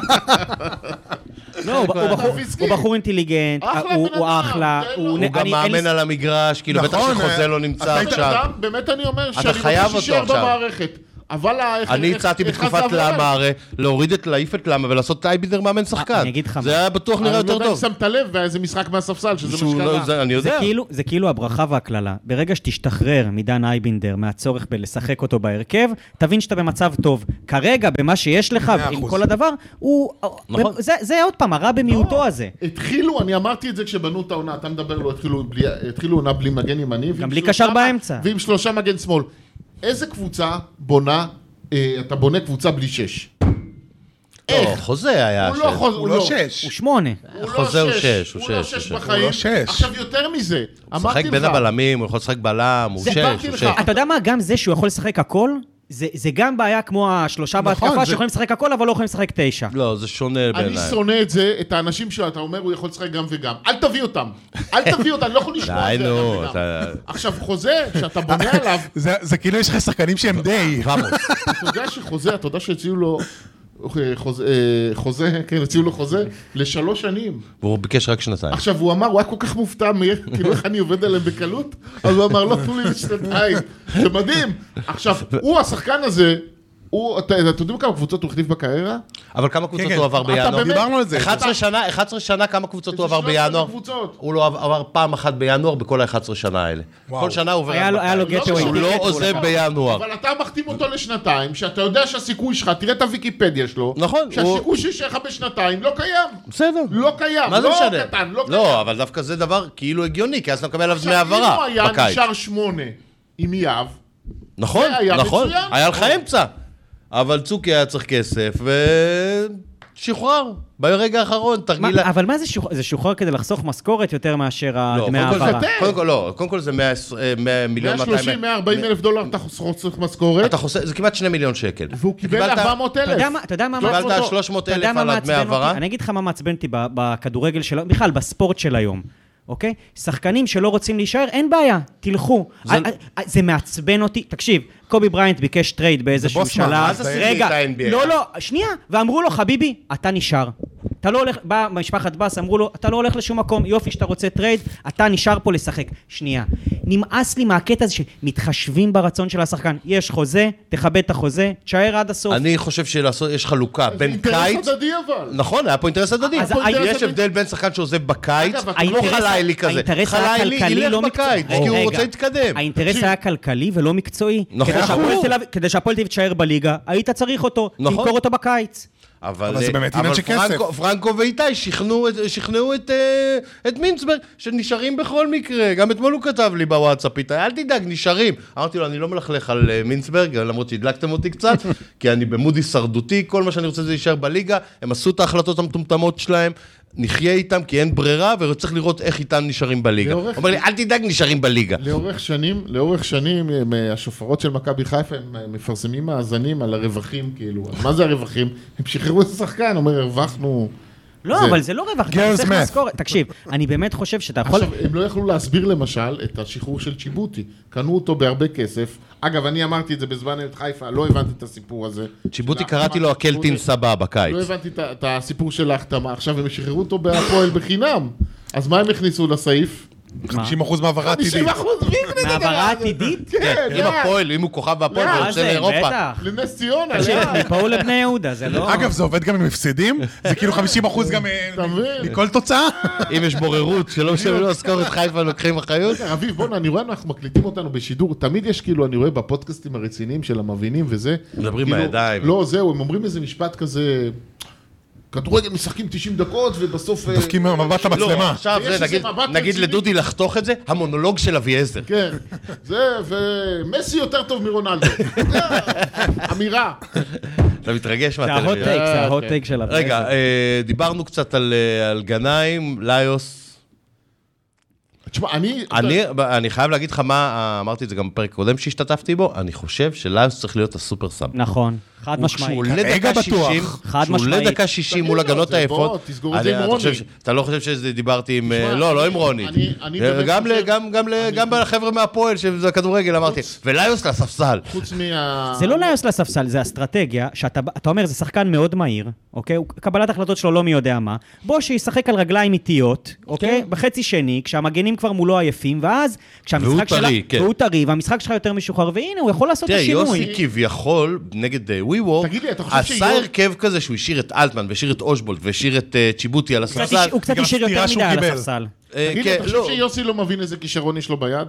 לא, הוא בחור אינטליגנט, הוא אחלה. הוא גם מאמן על המגרש, כאילו בטח שחוזה לא נמצא עכשיו. באמת אני אומר שאני רוצה שישאר במערכת. אבל אני הצעתי בתקופת למערה להוריד להעיף את למה ולעשות את אייבינדר מאמן שחקן. אני אגיד לך מה. זה היה בטוח נראה יותר טוב. אני לא יודע אם שמת לב באיזה משחק מהספסל, שזה מה שקרה. אני יודע. זה כאילו הברכה והכללה. ברגע שתשתחרר מדן אייבינדר מהצורך בלשחק אותו בהרכב, תבין שאתה במצב טוב. כרגע, במה שיש לך, עם כל הדבר, זה עוד פעם, הרע במיעוטו הזה. התחילו, אני אמרתי את זה כשבנו את העונה, אתה מדבר לו, התחילו עונה בלי מגן ימני. גם בלי קשר באמצע. ועם 3 מגן שמאל. איזה קבוצה בונה, אתה בונה קבוצה בלי 6? איך? חוזה היה 6. הוא לא 6. הוא 8. חוזה הוא 6. הוא לא 6 בחיים. עכשיו יותר מזה, אמרתי לך. שחק בין הבלמים, הוא יכול לשחק בלם, הוא 6. אתה יודע מה? גם זה שהוא יכול לשחק הכל, זה גם בעיה כמו השלושה בהתקפה שיכולים לשחק הכל, אבל לא יכולים לשחק 9. לא, זה שונה בעיניי. אני שונא את זה, את האנשים שאתה אומר, הוא יכול לשחק גם וגם. אל תביא אותם. אני לא יכול לשמוע את זה. עכשיו, חוזה, שאתה בונה עליו... זה כאילו יש לך שחקנים שהם די. אתה יודע שחוזה, אתה יודע שהציעו לו... חוזה, כן, הציעו לו חוזה ל3 שנים. והוא ביקש רק 2. עכשיו, הוא אמר, הוא היה כל כך מופתע, כאילו איך אני עובד עליהם בקלות, אז הוא אמר, לא, תנו לי ל2. זה מדהים. עכשיו, הוא, השחקן הזה, אתם יודעים כמה קבוצות הוא החליף בקריירה? אבל כמה קבוצות הוא עבר בינואר? דיברנו על זה. 11 שנה כמה קבוצות הוא עבר בינואר? הוא לא עבר פעם אחת בינואר בכל ה-11 שנה האלה. כל שנה הוא עובר... היה לו גטווי. הוא לא עוזב בינואר. אבל אתה מחתים אותו ל2, שאתה יודע שהסיכוי שלך, תראה את הוויקיפדיה שלו, נכון. שהסיכוי שיש לך ב2 לא קיים. בסדר. לא קיים. מה זה משנה? קטן, לא קיים. לא, אבל דווקא זה דבר כאילו הגיוני, כי אז אתה מקבל עליו דמי העברה בקיץ. אם הוא היה נשאר 8 עם יאב, נכון, היה לך אמצע. אבל צוקי היה צריך כסף, ושוחרר. ברגע האחרון, תרגיל... אבל מה זה שוחרר? זה שוחרר כדי לחסוך משכורת יותר מאשר דמי העברה. קודם כל זה 100 140 אלף דולר אתה חוסך משכורת. זה כמעט 2 מיליון שקל. והוא קיבל 400,000. אתה יודע מה קיבלת 300,000 על דמי העברה? אני אגיד לך מה מעצבן אותי בכדורגל שלו, בכלל בספורט של היום. אוקיי? שחקנים שלא רוצים להישאר, אין בעיה, תלכו. זה מעצבן אותי. תקשיב, קובי בריינט ביקש טרייד באיזשהו שלב. מה זה סיבי את ה-NBA? לא, שנייה. ואמרו לו, חביבי, אתה נשאר. אתה לא הולך, בא משפחת בס, אמרו לו, אתה לא הולך לשום מקום, יופי שאתה רוצה טרייד, אתה נשאר פה לשחק. שנייה. נמאס לי מהקטע הזה שמתחשבים ברצון של השחקן. יש חוזה, תכבד את החוזה, תשאר עד הסוף. אני חושב שיש חלוקה בין קיץ... אינטרס הדדי אבל. נכון, היה פה אינטרס הדדי. יש הבדל בין שחקן שעוזב בקיץ, לא חלילי כזה. חלילי ילך בקיץ, כי הוא רוצה להתקדם. האינטרס היה כלכלי ולא מקצועי. כדי שהפועל תל אביב תשאר בליגה, היית צריך אותו, תמכור אותו בקיץ. אבל זה באמת עניין של כסף. פרנקו ואיתי שכנעו את מינסברג, שנשארים בכל מקרה. גם אתמול הוא כתב לי בוואטסאפ, איתי, אל תדאג, נשארים. אמרתי לו, אני לא מלכלך על מינסברג, למרות שהדלקתם אותי קצת, כי אני במוד הישרדותי, כל מה שאני רוצה זה להישאר בליגה, הם עשו את ההחלטות המטומטמות שלהם, נחיה איתם כי אין ברירה, וצריך לראות איך איתם נשארים בליגה. הוא אומר לי, אל תדאג, נשארים בליגה. לאורך שנים, השופרות של מכבי חיפה, הם מפרסמים מאזנים על הרווחים, כאילו. מה זה הרווחים? הם שחררו את השחקן, אומר, הרווחנו... לא, אבל זה לא רווח, אתה צריך לזכור, תקשיב, אני באמת חושב שאתה יכול... עכשיו, הם לא יכלו להסביר למשל את השחרור של צ'יבוטי, קנו אותו בהרבה כסף, אגב, אני אמרתי את זה בזמן את חיפה, לא הבנתי את הסיפור הזה. צ'יבוטי קראתי לו הקלטין סבא בקיץ. לא הבנתי את הסיפור של ההחתמה, עכשיו הם שחררו אותו בהפועל בחינם, אז מה הם הכניסו לסעיף? 50% מעברה עתידית. 50% מעברה עתידית? כן, אם הפועל, אם הוא כוכב בהפועל, הוא יוצא לאירופה. בטח. לנס ציונה. מפה לבני יהודה, זה לא... אגב, זה עובד גם עם הפסדים? זה כאילו 50% גם מכל תוצאה? אם יש בוררות, שלא משלמים משכורת חיפה, לוקחים אחריות. אביב, בוא, אני רואה, אנחנו מקליטים אותנו בשידור, תמיד יש כאילו, אני רואה בפודקאסטים הרציניים של המבינים וזה. מדברים מהידיים. לא, זהו, הם אומרים איזה משפט כזה... כדורגל משחקים 90 דקות ובסוף... דפקים מבט למצלמה. לא, עכשיו נגיד לדודי לחתוך את זה, המונולוג של אביעזר. כן, זה, ומסי יותר טוב מרונלדו. אמירה. אתה מתרגש זה מהטלוויזיה. ההוט טייק של אביעזר. רגע, דיברנו קצת על גנאים, ליוס. תשמע, אני חייב להגיד לך מה, אמרתי את זה גם בפרק קודם שהשתתפתי בו, אני חושב שליוס צריך להיות הסופר סאב. נכון, חד משמעית. כשהוא עולה דקה 60 מול הגנות היפות, תסגור את זה עם רוני. אתה לא חושב שדיברתי עם... לא עם רוני. גם בחבר'ה מהפועל, שזה הכדורגל, אמרתי. וליוס לספסל. חוץ מה... זה לא ליוס לספסל, זה אסטרטגיה, שאתה אומר, זה שחקן מאוד מהיר, אוקיי? קבלת החלטות שלו לא מי יודע מה. בוא שישחק על רגליים איטיות, אוקיי? בחצי שני, כשהמגנים כבר מולו עייפים, ואז כשהמשחק שלה... והוא טרי, והמשחק שלך יותר משוחרר, והנה, הוא יכול לעשות את השינוי. תראה, יוסי כביכול, נגד וויוור, עשה הרכב כזה שהוא השאיר את אלטמן, והשאיר את אושבולט, והשאיר את צ'יבוטי על הספסל. הוא קצת השאיר יותר מדי על הספסל. תגיד, אתה חושב שיוסי לא מבין איזה כישרון יש לו ביד?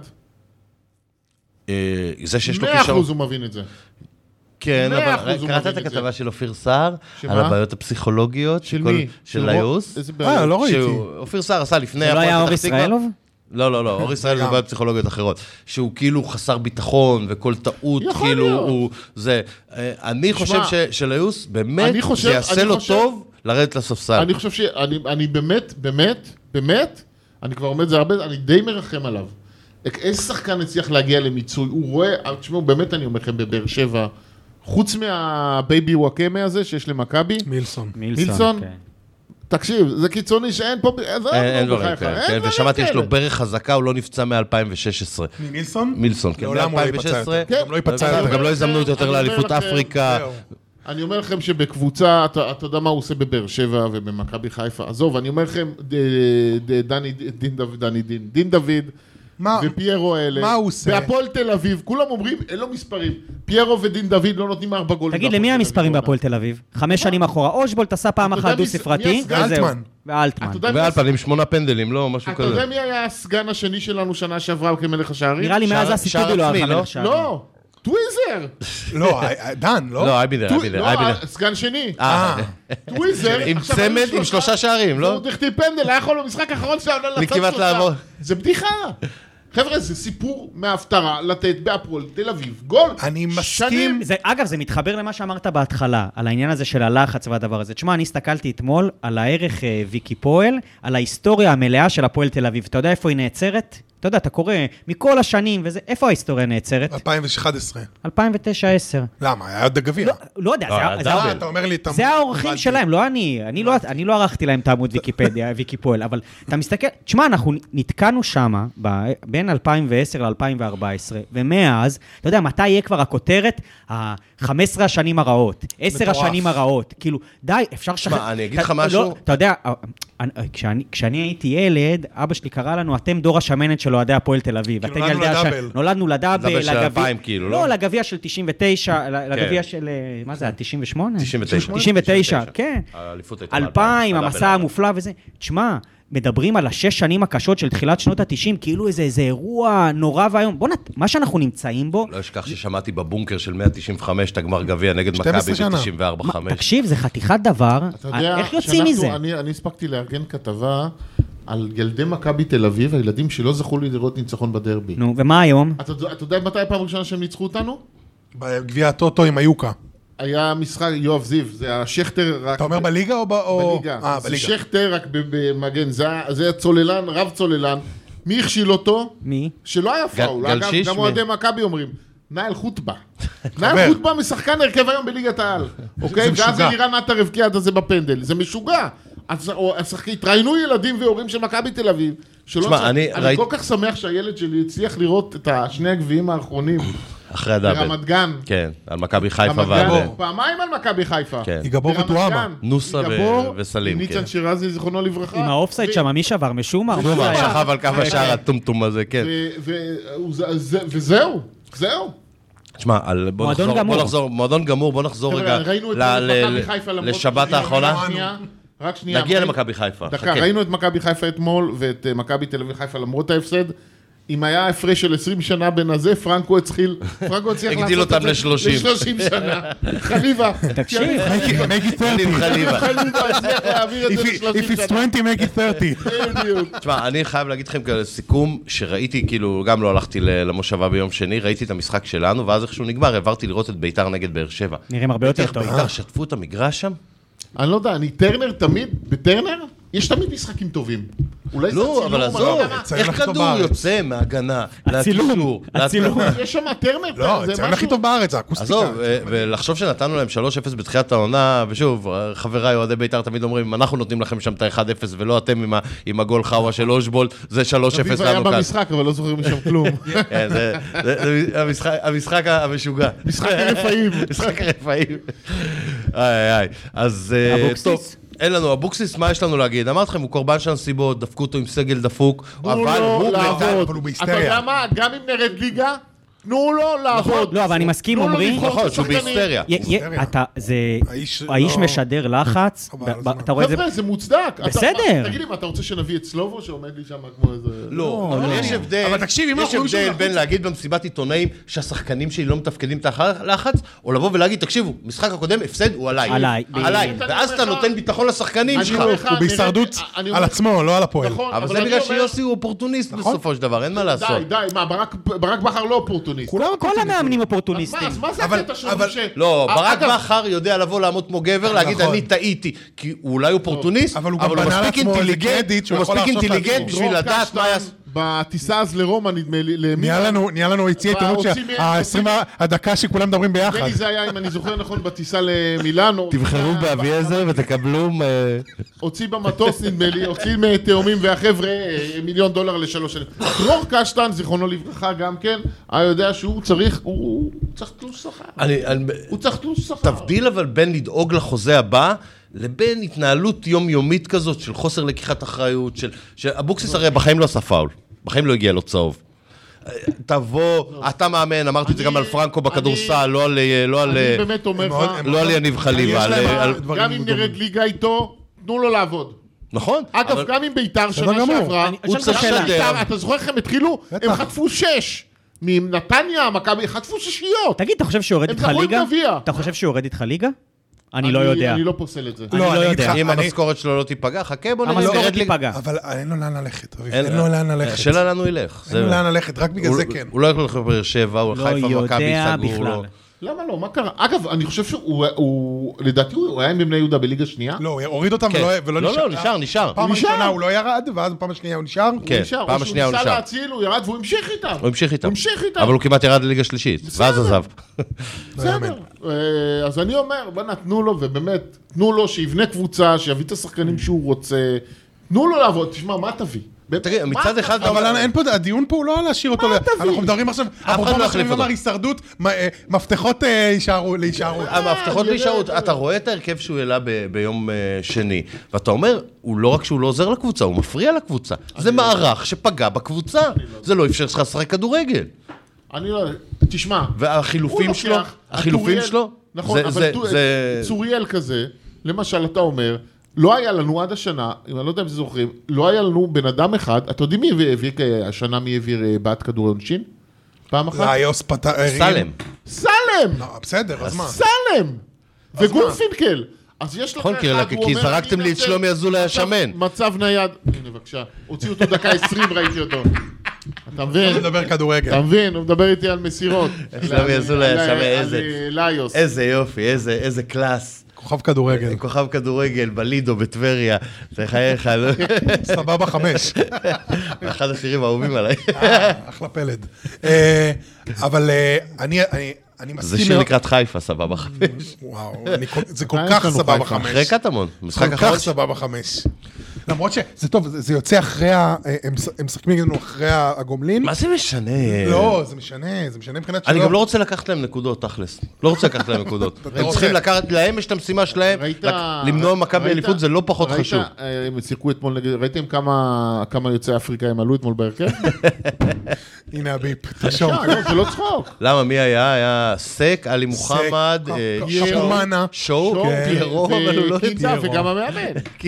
זה שיש לו 100% כישרון. הוא מבין את זה. כן, אבל קראת את הכתבה של אופיר סער, על הבעיות הפסיכולוגיות של מי? של ליוס? איזה בעיות? לא ראיתי. אופיר סער עשה לפני... זה לא היה אור ישראלוב? לא, אור ישראל זה בעיות פסיכולוגיות אחרות. שהוא כאילו חסר ביטחון, וכל טעות, כאילו הוא... זה... אני חושב שליוס, באמת, זה יעשה לו טוב לרדת לספסל. אני חושב שאני באמת, אני כבר אומר את זה הרבה, אני די מרחם עליו. איזה שחקן הצליח להגיע למיצוי? הוא רואה, תשמעו, באמת אני אומר לכם בבאר שבע, חוץ מהבייבי וואקמה הזה שיש למכבי. מילסון? תקשיב, זה קיצוני שאין פה... אין דברים כאלה, ושמעתי יש לו ברך חזקה, הוא לא נפצע מ-2016. מילסון? מילסון, כן, מ-2016. גם לא ייפצע יותר. גם לא הזדמנות יותר לאליפות אפריקה. אני אומר לכם שבקבוצה, אתה יודע מה הוא עושה בבאר שבע ובמכבי חיפה. עזוב, אני אומר לכם, דין דוד, ופיירו האלה, מה הוא עושה? בהפועל תל אביב, כולם אומרים, אין לו מספרים. פיירו ודין דוד לא נותנים 4 גולים. תגיד, למי המספרים בהפועל תל אביב? 5 שנים אחורה. אושבולט עשה פעם אחת דו-ספרתי, וזהו. ואלטמן. ואלטמן עם 8 פנדלים, לא משהו כזה. אתה יודע מי היה הסגן השני שלנו שנה שעברה כמלך השערים? נראה לי מאז הסיפור לא היה מלך שערים. לא, טוויזר. לא, דן, לא? לא, אייבינר. סגן שני. טוויזר. עם צמד, עם 3 שערים, לא? הוא דחתי פנדל, היה יכול במשחק האחרון שלנו לצאת 3. זה בדיחה. חבר'ה, זה סיפור מההפטרה לתת בהפועל תל אביב. גול. אני מסכים. אגב, זה מתחבר למה שאמרת בהתחלה, על העניין הזה של הלחץ והדבר הזה. תשמע, אני הסתכלתי אתמול על הערך ויקי פועל, על ההיסטוריה המלאה של הפועל תל אביב. אתה יודע איפה היא נעצרת? אתה יודע, אתה קורא מכל השנים, וזה, איפה ההיסטוריה נעצרת? 2011. 2009-10. למה? היה עוד הגביע. לא יודע, אתה אומר לי... זה האורחים שלהם, לא אני. אני לא ערכתי להם תעמוד ויקיפדיה, ויקי פועל, אבל אתה מסתכל, תשמע, אנחנו נתקענו שם, בין 2010 ל-2014, ומאז, אתה יודע, מתי יהיה כבר הכותרת? 15 השנים הרעות, 10 השנים הרעות, כאילו, די, אפשר שחרר... תשמע, אני אגיד לך משהו... אתה יודע, כשאני הייתי ילד, אבא שלי קרא לנו, אתם דור השמנת של אוהדי הפועל תל אביב. נולדנו לדאבל. לדאבל של 2000 כאילו, לא? לא, לגביע של 99, לגביע של... מה זה, 98? 99. 99, כן. 2000, המסע המופלא וזה. תשמע, מדברים על 6 שנים הקשות של תחילת שנות ה-90, כאילו איזה אירוע נורא והיום. בוא מה שאנחנו נמצאים בו... לא אשכח ששמעתי בבונקר של 195 את הגמר גביע נגד מכבי ב-94-5. תקשיב, זה חתיכת דבר. איך יוצאים מזה? אני הספקתי לארגן כתבה על ילדי מכבי תל אביב, הילדים שלא זכו לי לראות ניצחון בדרבי. נו, ומה היום? אתה יודע מתי הפעם הראשונה שהם ניצחו אותנו? בגביע הטוטו עם היוקה. היה משחק, יואב זיו, זה השכטר רק... אתה אומר בליגה או... בליגה. זה שכטר רק במגן, זה צוללן, רב צוללן. מי הכשיל אותו? מי? שלא היה פאול. אגב, גם אוהדי מכבי אומרים, נאיל חוטבה. נאיל חוטבה משחקן הרכב היום בליגת העל. אוקיי? ואז אלירן עטר הבקיע את זה בפנדל. זה משוגע. התראיינו ילדים והורים של מכבי תל אביב. אני כל כך שמח שהילד שלי הצליח לראות את שני הגביעים האחרונים. אחרי הדאבל. ברמת גן. כן, על מכבי חיפה פעמיים על מכבי חיפה. יגבור וטועמה. נוסה וסלים. ניצן שירזי, זכרונו לברכה. עם האופסייד שם, מי שבר? משומר? משומר, שכב על קו השער הטומטום הזה, כן. וזהו. תשמע, מועדון גמור, בוא נחזור רגע לשבת האחרונה. רק שנייה. נגיע למכבי חיפה. דקה, ראינו את מכבי חיפה אתמול ואת מכבי תל אביב חיפה למרות ההפסד. אם היה הפרש של 20 שנה בין הזה, פרנקו הצליח הגדיל אותם ל-30 שנה. חליבה. תקשיב. make it 30. חליבה הצליח להעביר את זה ל-30 שנה. If it's 20, make it 30. תשמע, אני חייב להגיד לכם כאלה סיכום, שראיתי, כאילו, גם לא הלכתי למושבה ביום שני, ראיתי את המשחק שלנו, ואז איכשהו נגמר, עברתי לראות את ביתר נגד באר שבע. נראים הרבה יותר טוב. ביתר שטפו את המגרש שם? אני לא יודע, טרנר תמיד, בטרנר, יש תמיד משחקים טובים. לא, אבל עזוב, איך כדור יוצא מהגנה, לקישור, הצילום. יש שם טרנר, לא, זה הכי טוב בארץ, זה אקוסטיקה. עזוב, ולחשוב שנתנו להם 3-0 בתחילת העונה, ושוב, חבריי אוהדי בית"ר תמיד אומרים, אנחנו נותנים לכם שם את ה-1-0 ולא אתם עם הגול חאווה של אושבולט, זה 3-0 לנו כאן. אביב היה במשחק, אבל לא זוכרים משם כלום. זה המשחק המשוגע. משחק הרפאים. משחק הרפאים. אז טוב. אין לנו, אבוקסיס, מה יש לנו להגיד? אמרתי לכם, הוא קורבן של הנסיבות, דפקו אותו עם סגל דפוק, אבל הוא לעבוד. אתה יודע מה? גם אם נרד ליגה, תנו לו לעבוד. לא, אבל אני מסכים, אומרים. נכון, שהוא בהיסטריה. האיש משדר לחץ, אתה רואה את זה... חבר'ה, זה מוצדק. בסדר. תגיד לי, מה, אתה רוצה שנביא את סלובו שעומד לי שם כמו איזה... לא, יש הבדל. אבל תקשיב, יש הבדל בין להגיד במסיבת עיתונאים שהשחקנים שלי לא מתפקדים תחת לחץ, או לבוא ולהגיד, תקשיבו, משחק הקודם, הפסד הוא עליי. ואז אתה נותן ביטחון לשחקנים שלך. הוא בהישרדות על עצמו, לא על הפועל. אבל זה בגלל שיוסי הוא אופורטוניסט בסופו של דבר, אין מה לעשות. די, מה, ברק בכר לא אופורטוניסט. כל המאמנים אופורטוניסטים. אז מה זה הקטע שלו ש... לא, ברק בכר יודע לבוא לעמוד כמו גבר, להגיד אני טעיתי, כי הוא אולי אופורטוניסט, אבל הוא מספיק אינטליגנט בשביל לדעת מה יעשה. בטיסה אז לרומא נדמה לי... נהיה לנו יציע עיתונות שהדקה שכולם מדברים ביחד. נדמה לי זה היה, אם אני זוכר נכון, בטיסה למילאנו. תבחרו באביעזר ותקבלו... הוציא במטוס נדמה לי, הוציא מתאומים והחבר'ה $1,000,000 ל3 שנים. דרור קשטן, זיכרונו לברכה גם כן, היה יודע שהוא צריך תלוש שכר. הוא צריך תלוש שכר. תבדיל אבל בין לדאוג לחוזה הבא, לבין התנהלות יומיומית כזאת של חוסר לקיחת אחריות, שאבוקסיס הרי בחיים לא עשה פאול, בחיים לא הגיע לו צהוב. תבוא, אתה מאמן, אמרתי את זה גם על פרנקו בכדורסל, לא על יניב חליבה. גם אם נרד ליגה איתו, תנו לו לעבוד. נכון. אגב, גם אם ביתר שנה שעברה, אתה זוכר איך הם התחילו? הם חטפו 6. מנתניה, מכבי, חטפו 6. תגיד, אתה חושב שהוא יורד איתך ליגה? אתה חושב שהוא יורד איתך ליגה? אני לא יודע. אני לא פוסל את זה. אני לא יודע. אם המשכורת שלו לא תיפגע, חכה בוא נראה. המשכורת תיפגע. אבל אין לו לאן ללכת. אין לו לאן ללכת. שאלה לנו ילך. אין לו לאן ללכת, רק בגלל זה כן. הוא לא יכול לבאר שבע, הוא חיפה מכבי סגור לו. למה לא? מה קרה? אגב, אני חושב שהוא, לדעתי הוא היה עם בני יהודה בליגה שנייה. לא, הוא הוריד אותם ולא נשאר. לא, נשאר. פעם הראשונה הוא לא ירד, ואז פעם השנייה הוא נשאר. כן, פעם השנייה הוא נשאר. הוא ניסה להציל, הוא ירד והוא המשיך איתם. הוא המשיך איתם. אבל הוא כמעט ירד לליגה שלישית, ואז עזב. בסדר. אז אני אומר, בוא נתנו לו, ובאמת, תנו לו שיבנה קבוצה, שיביא את השחקנים שהוא רוצה. תנו לו לעבוד, תשמע, מה תביא? תגיד, מצד אחד... אבל אין פה, הדיון פה הוא לא להשאיר אותו, אנחנו מדברים עכשיו, אנחנו מחליפים אמר הישרדות, מפתחות להישארות. המפתחות להישארות, אתה רואה את ההרכב שהוא העלה ביום שני, ואתה אומר, הוא לא רק שהוא לא עוזר לקבוצה, הוא מפריע לקבוצה. זה מערך שפגע בקבוצה, זה לא אפשר לך לשחק כדורגל. אני לא... תשמע... והחילופים שלו, נכון, אבל צוריאל כזה, למשל אתה אומר, לא היה לנו עד השנה, אם אני לא יודע אם זה זוכרים, לא היה לנו בן אדם אחד, אתה יודעים מי הביא השנה מי העביר בת כדורי עונשין? פעם אחת? לאיוס פתר... סלם. סלם! בסדר, אז מה? סלם! וגורפינקל. אז יש לך אחד, כי זרקתם לי את שלומי אזולאי השמן. מצב נייד. הנה, בבקשה. הוציאו אותו דקה 20, ראיתי אותו. אתה מבין? הוא מדבר כדורגל. אתה מבין? הוא מדבר איתי על מסירות. שלומי אזולאי השמן, איזה... על לאיוס. איזה יופי, איזה קלאס. כוכב כדורגל. כוכב כדורגל, בלידו, בטבריה. תחייך, סבבה 5. אחד השירים האהובים עליי. אחלה פלד. אבל אני מסכים... זה שיר לקראת חיפה, סבבה 5. וואו, זה כל כך סבבה 5. אחרי קטמון, משחק כל אחרון. כך סבבה 5. למרות שזה טוב, זה יוצא אחרי, הם משחקים לנו אחרי הגומלין. מה זה משנה? לא, זה משנה מבחינת שלום. אני גם לא רוצה לקחת להם נקודות, תכלס. לא רוצה לקחת להם נקודות. הם צריכים לקחת, להם יש את המשימה שלהם, למנוע מכבי אליפות זה לא פחות חשוב. הם שיחקו אתמול, ראיתם כמה יוצאי אפריקה הם עלו אתמול בהרכב? הנה הביפ, תשום. זה לא צחוק. למה, מי היה? היה סק, עלי מוחמד, שומנה. שואו, פיירו, אבל הוא לא קיצה וגם המאמן.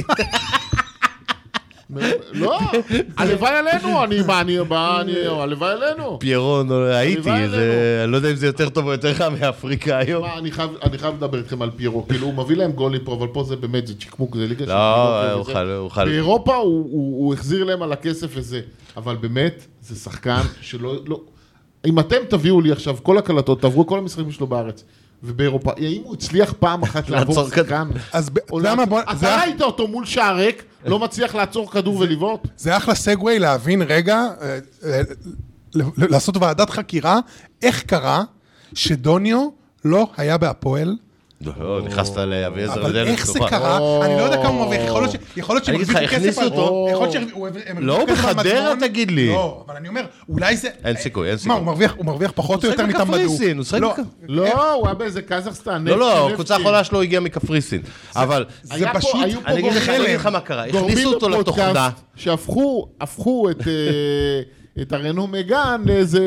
לא, הלוואי עלינו, הלוואי עלינו. פיירו, הייתי, אני לא יודע אם זה יותר טוב או יותר רע מאפריקה היום. אני חייב לדבר איתכם על פיירו, כאילו הוא מביא להם גולים פה, אבל פה זה באמת, זה צ'יקמוק, זה ליגה של הוא חל. באירופה הוא החזיר להם על הכסף וזה, אבל באמת, זה שחקן שלא, אם אתם תביאו לי עכשיו כל הקלטות, תעברו כל המשחקים שלו בארץ, ובאירופה, האם הוא הצליח פעם אחת לעבור שחקן? אתה ראית אותו מול שער ריק, לא מצליח לעצור כדור ולבעוט? זה אחלה סגווי להבין רגע, לעשות ועדת חקירה, איך קרה שדוניו לא היה בהפועל, נכנסת לאביעזר הדלת. אבל איך זה קרה? אני לא יודע כמה הוא מרוויח, יכול להיות שהם הכניסו אותו. לא, בחדרה תגיד לי. לא, אבל אני אומר, אולי זה... אין סיכוי. מה, הוא מרוויח פחות או יותר מטמבדו? הוא שחק בקפריסין. לא, הוא היה באיזה קזחסטן. לא, קבוצה האחרונה שלו הגיעה מקפריסין. אבל זה פשוט... אני אגיד לך מה קרה. הכניסו אותו לתוכנה. שהפכו את הרנו מגן לאיזה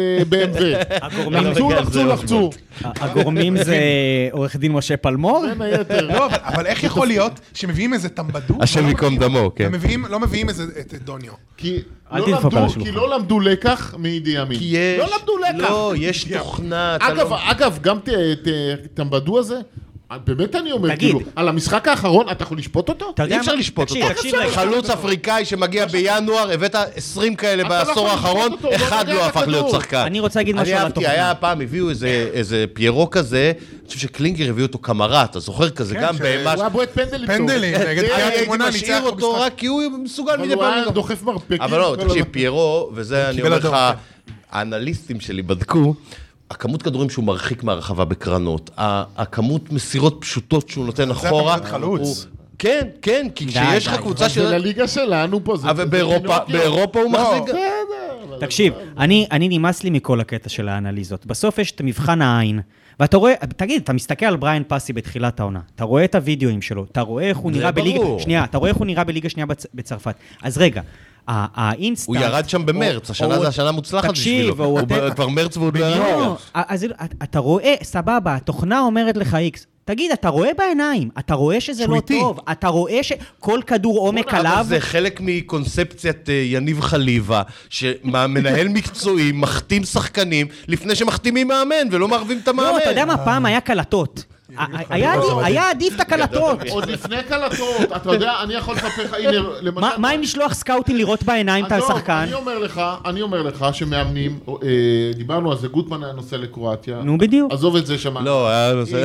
BMW. לחצו. הגורמים זה עורך דין משה פלמור? לא, אבל איך יכול להיות שמביאים איזה טמבדו? השם מקום דמו, כן. לא מביאים את דוניו. כי לא למדו לקח מידי ימין. לא למדו לקח. לא, יש תוכנה. אגב, גם טמבדו הזה, באמת אני אומר, כאילו, על המשחק האחרון, אתה יכול לשפוט אותו? אי אפשר לשפוט אותו. חלוץ אפריקאי שמגיע בינואר, הבאת 20 כאלה בעשור האחרון, אחד לא הפך להיות שחקן. אני רוצה להגיד משהו על התוכנה. היה פעם, הביאו איזה פיירו כזה, אני חושב שקלינגר הביא אותו קמרה, אתה זוכר כזה, גם בהמש. הוא היה בועט פנדלים. פנדלים, נגד הייתי משאיר אותו רק כי הוא מסוגל מדי פעם. אבל הוא היה דוחף מרפקים. אבל לא, תקשיב, פיירו, וזה אני אומר לך, האנליסטים שלי בדקו, הכמות כדורים שהוא מרחיק מהרחבה בקרנות, הכמות מסירות פשוטות שהוא נותן אחורה, כן, כן, כי כשיש לך קבוצה של... זה לליגה שלנו פה, אבל באירופה הוא מחזיק... תקשיב, אני נמאס לי מכל הקטע של האנליזות. בסוף יש את מבחן העין, ואתה רואה, תגיד, אתה מסתכל על בריין פאסי בתחילת העונה, אתה רואה את הוידאוים שלו, אתה רואה איך הוא נראה בליגה... שנייה, אתה רואה איך הוא נראה בליגה שנייה בצרפת. אז רגע, האינסטנט... הוא ירד שם במרץ, השנה זה השנה מוצלחת בשבילו. הוא כבר מרץ והוא לא ירד. אז אתה רואה, סבבה, התוכנה אומרת לך איקס, תגיד, אתה רואה בעיניים, אתה רואה שזה לא טוב, אתה רואה שכל כדור עומק עליו... זה חלק מקונספציית יניב חליבה, שמנהל מקצועי מחתים שחקנים לפני שמחתימים מאמן ולא מערבים את המאמן. לא, אתה יודע מה, פעם היה קלטות. היה עדיף את הקלטות. עוד לפני קלטות, אתה יודע, אני יכול לספר לך, הנה, למשל... מה אם לשלוח סקאוטים לראות בעיניים את השחקן? אני אומר לך שמאמנים, דיברנו על זה, גוטמן היה נוסע לקרואטיה. נו, בדיוק. עזוב את זה שמה. לא, היה נוסע...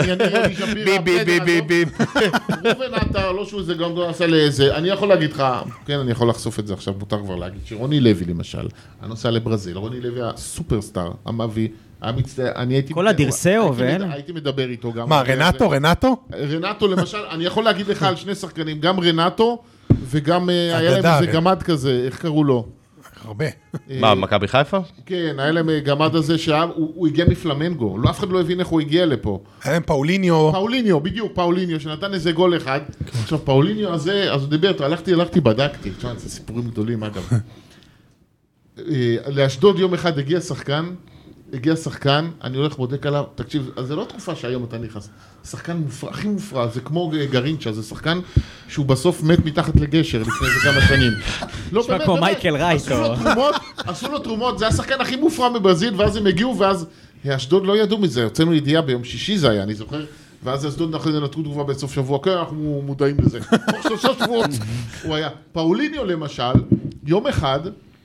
בי. רובן עטר, לא שהוא זה גם נוסע לאיזה, אני יכול להגיד לך, כן, אני יכול לחשוף את זה עכשיו, מותר כבר להגיד, שרוני לוי למשל, הנוסע לברזיל, רוני לוי הסופרסטאר, המביא, כל הדירסאו ואלה. הייתי מדבר איתו גם. מה, רנטו? רנטו למשל, אני יכול להגיד לך על שני שחקנים, גם רנטו וגם היה להם איזה גמד כזה, איך קראו לו? הרבה. מה, מכבי חיפה? כן, היה להם גמד הזה שהוא הגיע מפלמנגו, אף אחד לא הבין איך הוא הגיע לפה. היה להם פאוליניו. בדיוק, פאוליניו, שנתן איזה גול אחד. עכשיו, פאוליניו הזה, אז הוא דיבר, הלכתי, בדקתי. זה סיפורים גדולים, אגב. לאשדוד יום אחד הגיע שחקן, הגיע שחקן, אני הולך בודק עליו, תקשיב, אז זה לא תקופה שהיום אתה נכנס, שחקן מופרע, הכי מופרע, זה כמו גרינצ'ה, זה שחקן שהוא בסוף מת מתחת לגשר לפני זה כמה שנים. לא, באמת, כמו מייקל רייט. עשו לו תרומות, זה השחקן הכי מופרע מברזיל, ואז הם הגיעו, ואז אשדוד לא ידעו מזה, הוצאנו ידיעה ביום שישי זה היה, אני זוכר, ואז אשדוד אחרי זה נתנו תגובה בסוף שבוע, כן, אנחנו מודעים לזה. 3 שבועות הוא היה. פאוליניו למשל, יום אחד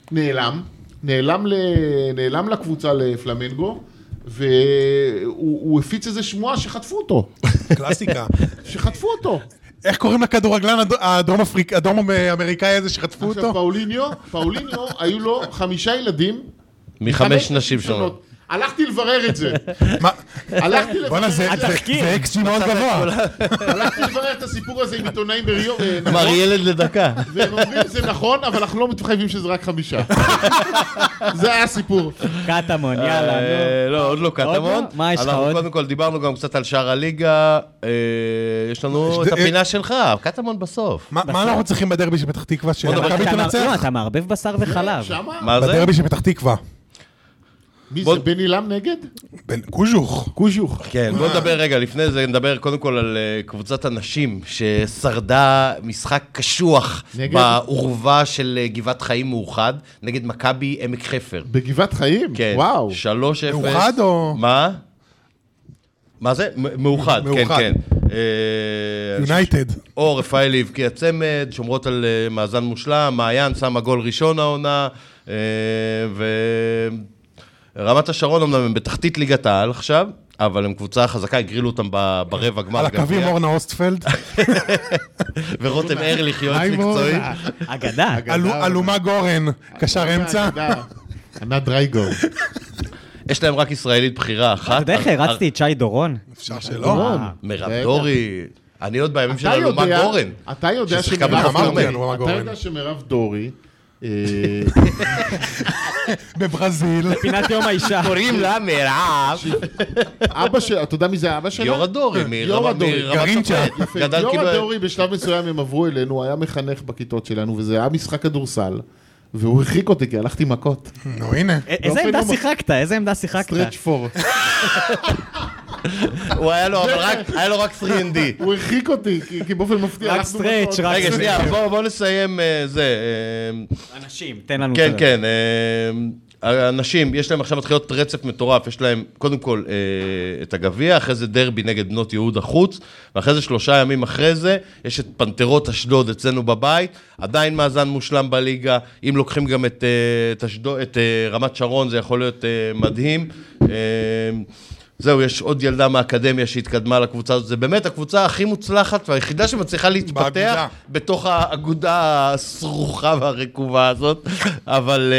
נעלם לקבוצה לפלמנגו, והוא הפיץ איזה שמועה שחטפו אותו. קלאסיקה. שחטפו אותו. איך קוראים לכדורגלן הדרום-אמריקאי הזה שחטפו אותו? עכשיו פאוליניו, היו לו 5 ילדים. מ5 נשים שונות. הלכתי לברר את זה. בוא'נה, זה אקסג'י מאוד גבוה. הלכתי לברר את הסיפור הזה עם עיתונאים בריו. אמר ילד לדקה. והם אומרים, זה נכון, אבל אנחנו לא מתחייבים שזה רק 5. זה היה הסיפור. קטמון, יאללה. לא, עוד לא קטמון. מה יש לך עוד? אנחנו קודם כל דיברנו גם קצת על שער הליגה. יש לנו את הפינה שלך, קטמון בסוף. מה אנחנו צריכים בדרבי של פתח תקווה? לא, אתה מערבב בשר וחלב. מה זה? בדרבי של פתח תקווה. מי זה, בן אילם נגד? קוז'וך. כן, בוא נדבר רגע, לפני זה נדבר קודם כל על קבוצת הנשים ששרדה משחק קשוח בעורבה של גבעת חיים מאוחד, נגד מכבי עמק חפר. בגבעת חיים? כן, וואו. 3-0. מאוחד או? מה זה? מאוחד, כן, כן. יונייטד. אור רפאלי הבקיע צמד, שומרות על מאזן מושלם, מעיין שמה גול ראשון העונה, רמת השרון אמנם הם בתחתית ליגת העל עכשיו, אבל הם קבוצה חזקה, הגרילו אותם ברבע גמר. על הקווים אורנה אוסטפלד. ורותם ארליך, יועץ מקצועי. אגדה. אלומה גורן, קשר אמצע. ענת דרייגור. יש להם רק ישראלית בחירה אחת. אתה יודע איך הרצתי את שי דורון? אפשר שלא. מרב דורי. אני עוד בימים של אלומה גורן. אתה יודע שמרב דורי, בברזיל. פינת יום האישה. קוראים לה מרב. אבא שלה, אתה יודע מי זה אבא שלה? יורה דורי, גרינצ'ה. יורה דורי בשלב מסוים הם עברו אלינו, הוא היה מחנך בכיתות שלנו, וזה היה משחק כדורסל, והוא הרחיק אותי, כי הלכתי מכות. נו, הנה. איזה עמדה שיחקת? איזה עמדה שיחקת? סטרץ' פור. הוא היה לו רק 3&D. הוא הרחיק אותי, כי באופן מפתיע. רק סטרץ', רק רגע, שנייה, בוא נסיים זה. אנשים, תן לנו. כן, כן. אנשים, יש להם עכשיו מתחילות רצף מטורף, יש להם קודם כל את הגביע, אחרי זה דרבי נגד בנות יהודה חוץ, ואחרי זה 3 ימים אחרי זה, יש את פנתרות אשדוד אצלנו בבית, עדיין מאזן מושלם בליגה, אם לוקחים גם את רמת שרון, זה יכול להיות מדהים. זהו, יש עוד ילדה מהאקדמיה שהתקדמה לקבוצה הזאת, זה באמת הקבוצה הכי מוצלחת והיחידה שמצליחה להתפתח בתוך האגודה הסרוכה והרקובה הזאת, אבל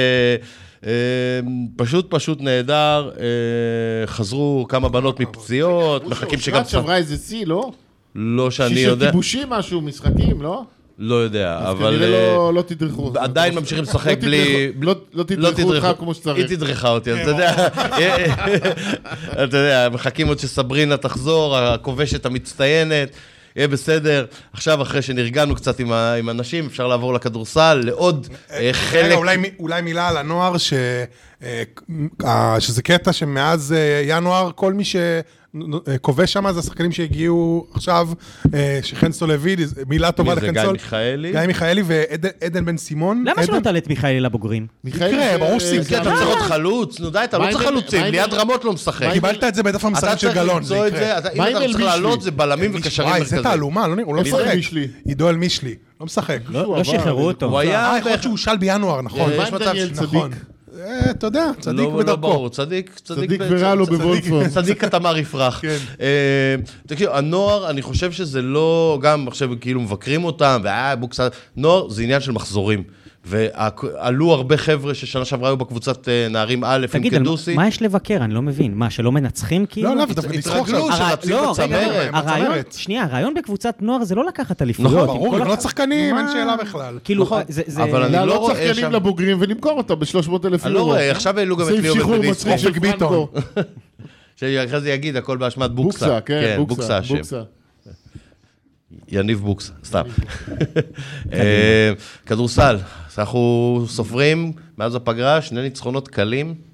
פשוט נהדר, חזרו כמה בנות מפציעות, מחכים שגם... אושרת שברה איזה סי, לא? לא שאני יודע. של כיבושים משהו, משחקים, לא? לא יודע, אבל... אז כנראה לא תדרכו. עדיין ממשיכים לשחק בלי... לא תדרכו אותך כמו שצריך. היא תדרכה אותי, אתה יודע. אתה יודע, מחכים עוד שסברינה תחזור, הכובשת המצטיינת, יהיה בסדר. עכשיו, אחרי שנרגענו קצת עם אנשים, אפשר לעבור לכדורסל, לעוד חלק... אולי מילה על הנוער, שזה קטע שמאז ינואר, כל מי שכובש שם, זה השחקנים שהגיעו עכשיו, שחנסו לוי, מילה טובה לחנסו. גיא מיכאלי. גיא מיכאלי ועדן בן סימון. למה שלא תעלה את מיכאלי לבוגרים? יקרה, ברור שזה אתה צריך עוד חלוץ, נו די, אתה לא צריך חלוצים, ליד רמות לא משחק. קיבלת את זה בדף המסרים של גלון, זה יקרה. אם אתה צריך לעלות, זה בלמים וקשרים וואי, מרכזיים. זה תעלומה, הוא לא משחק. עידו אל מישלי, לא משחק. לא שחררו אותו. הוא היה... יכול להיות שהוא שאל בינואר, נכון. מה עם דניאל צדיק? אתה יודע, צדיק בדרכו. לא ברור, צדיק ורע לו בוולפסון. צדיק כתמר יפרח. תקשיב, הנוער, אני חושב שזה לא, גם עכשיו כאילו מבקרים אותם, בוקסה, נוער זה עניין של מחזורים. ועלו הרבה חבר'ה ששנה שעברה היו בקבוצת נערים א' עם קדוסי. תגיד, מה יש לבקר? אני לא מבין. מה, שלא מנצחים כאילו? לא, דווקא ניצחו עכשיו. שרצים בצמרת. שנייה, הרעיון בקבוצת נוער זה לא לקחת אליפויות. נכון, ברור, הם לא שחקנים, אין שאלה בכלל. כאילו, אבל אני לא רואה שחקנים שם... לבוגרים ולמכור אותם ב-300,000 יורו. אני לא רואה, עכשיו העלו גם את ליאור בן-דויד. אופק ביטון. שאחרי זה יגיד הכל באשמת בוקסה. בוקסה, כן, בוקסה השם. יניב בוקסה, סתם. כדורסל, אנחנו סופרים מאז הפגרה 2 ניצחונות קלים,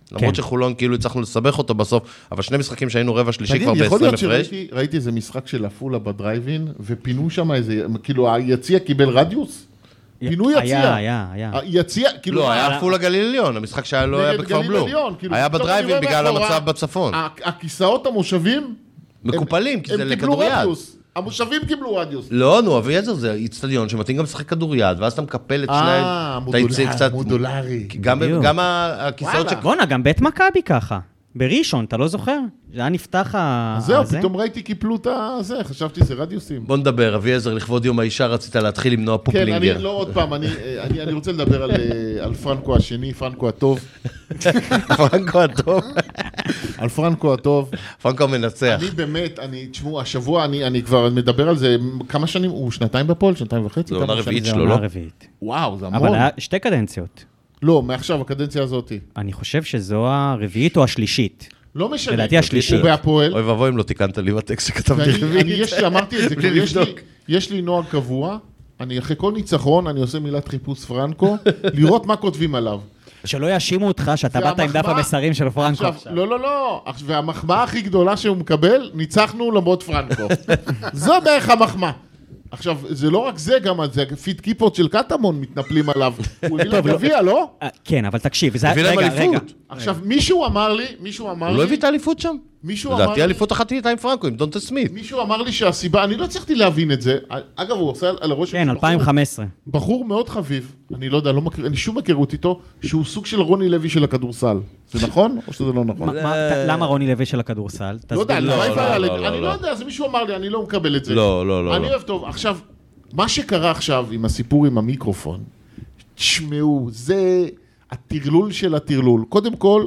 למרות שחולון כאילו הצלחנו לסבך אותו בסוף, אבל שני משחקים שהיינו רבע שלישי כבר יכול להיות ב-20 הפרש. שראיתי איזה משחק של אפולה בדרייבין, ופינו שם איזה, כאילו היציע קיבל רדיוס? פינו יציע. היה. יציע, כאילו... לא, היה אפולה גליל עליון, המשחק שהיה לא היה בכפר בלום. היה בדרייבין בגלל המצב בצפון. הכיסאות המושבים... מקופלים, כי זה הם קיבלו לכדוריד. רדיוס. המושבים קיבלו רדיוס. לא, נו, אביעזר זה איצטדיון שמתאים גם לשחק כדוריד, ואז אתה מקפל את שני... מודולרי. גם הכיסאות בואנה, גם בית מכבי ככה. בראשון, אתה לא זוכר? זה היה נפתח זהו, פתאום ראיתי קיפלו את זה, חשבתי זה רדיוסים. בוא נדבר, אביעזר, לכבוד יום האישה רצית להתחיל למנוע פופלינגר. כן, אני לא עוד פעם, אני רוצה לדבר על פרנקו השני, פרנקו הטוב. פרנקו הטוב. על פרנקו הטוב. פרנקו מנצח. אני באמת, תשמעו, השבוע אני כבר מדבר על זה, כמה שנים, הוא שנתיים בפועל, שנתיים וחצי? זה עונה רביעית זה שלו, עונה לא? רביעית. וואו, זה המון. אבל היה 2 קדנציות. לא, מעכשיו, הקדנציה הזאת. אני חושב שזו הרביעית או השלישית. לא משנה. לדעתי השלישית. הוא בהפועל. אוי ואבוי אם לא תיקנת לי בטקסט שכתבתי רביעית. אמרתי את זה, יש לי נוהג קבוע, אחרי כל ניצחון, אני עושה מילת חיפוש פרנקו, לראות מה כותבים עליו. שלא יאשימו אותך שאתה באת עם דף המסרים של פרנקו. לא. והמחמאה הכי גדולה שהוא מקבל, ניצחנו למרות פרנקו. זו בערך המחמאה. עכשיו, זה לא רק זה, גם זה פיד קיפות של קטמון מתנפלים עליו. הוא הביא להם גביע, לא? כן, אבל תקשיב, הביא להם אליפות. עכשיו, מישהו אמר לי, הוא לא הביא את האליפות שם? לדעתי אליפות אחת הייתה עם פרנקו, עם דונטה סמית. מישהו אמר לי שהסיבה, אני לא צריכתי להבין את זה. אגב, הוא עושה על הראש... כן, 2015. בחור מאוד חביב, אני לא יודע, אני שום מכירות איתו, שהוא סוג של רוני לוי של הכדורסל. זה נכון או שזה לא נכון? למה רוני לוי של הכדורסל? לא יודע, אני לא יודע, זה מישהו אמר לי, אני לא מקבל את זה. לא. אני אוהב טוב. עכשיו, מה שקרה עכשיו עם הסיפור עם המיקרופון, תשמעו, זה הטרלול של הטרלול. קודם כל,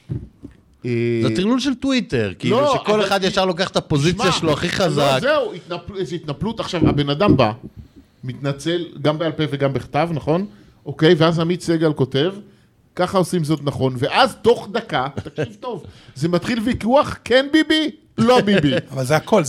זה טרלול של טוויטר, כאילו שכל אחד ישר לוקח את הפוזיציה שלו הכי חזק. זהו, איזו התנפלות. עכשיו, הבן אדם בא, מתנצל גם בעל פה וגם בכתב, נכון? אוקיי, ואז עמית סגל כותב, ככה עושים זאת נכון, ואז תוך דקה, תקשיב טוב, זה מתחיל ויכוח, כן ביבי, לא ביבי. אבל זה הכל,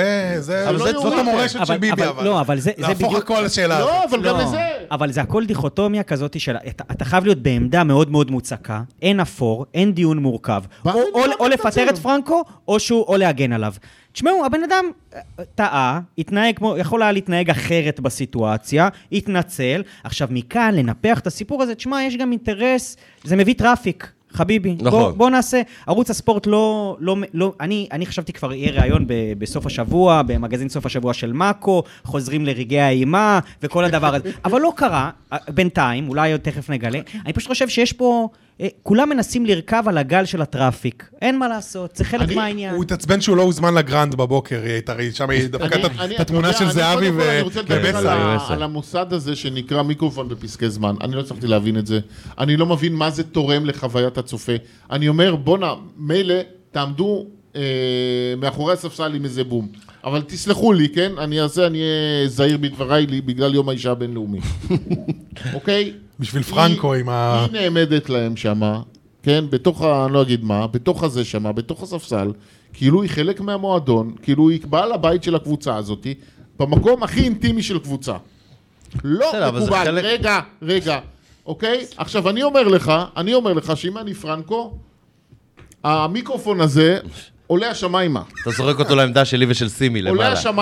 זאת המורשת של ביבי, אבל זה בדיוק... להפוך הכל לשאלה. לא, אבל גם לזה. אבל זה הכל דיכוטומיה כזאת של... אתה חייב להיות בעמדה מאוד מאוד מוצקה, אין אפור, אין דיון מורכב. או לפטר את פרנקו, או להגן עליו. תשמעו, הבן אדם טעה, התנהג כמו, יכול היה להתנהג אחרת בסיטואציה, התנצל. עכשיו, מכאן לנפח את הסיפור הזה, תשמע, יש גם אינטרס, זה מביא טראפיק. חביבי, נכון. בוא נעשה, ערוץ הספורט לא, אני חשבתי כבר יהיה ראיון בסוף השבוע, במגזין סוף השבוע של מאקו, חוזרים לרגעי האימה, וכל הדבר הזה, אבל לא קרה, בינתיים, אולי עוד תכף נגלה, אני פשוט חושב שיש פה, כולם מנסים לרכב על הגל של הטראפיק, אין מה לעשות, זה חלק מהעניין. הוא התעצבן שהוא לא הוזמן לגרנד בבוקר, שם היא דווקא את התמונה של זהבי אני רוצה לדבר על המוסד הזה שנקרא מיקרופון בפסקי זמן, אני לא צריכתי להבין את זה, אני לא מבין מה זה תורם לחוויית הצופה, אני אומר בונה, מילא תעמדו מאחורי הספסל עם איזה בום, אבל תסלחו לי, כן? אני אהיה זהיר בדבריי בגלל יום האישה הבינלאומי. אוקיי? בשביל פרנקו עם ה... היא נעמדת להם שמה, כן? בתוך, אני לא אגיד מה, בתוך הזה שמה, בתוך הספסל, כאילו היא חלק מהמועדון, כאילו היא באה לבית של הקבוצה הזאת, במקום הכי אינטימי של קבוצה. לא מקובל, רגע, אוקיי? עכשיו אני אומר לך שאם אני פרנקו, המיקרופון הזה עולה השמיימה. אתה זורק אותו לעמדה שלי ושל סימי למעלה.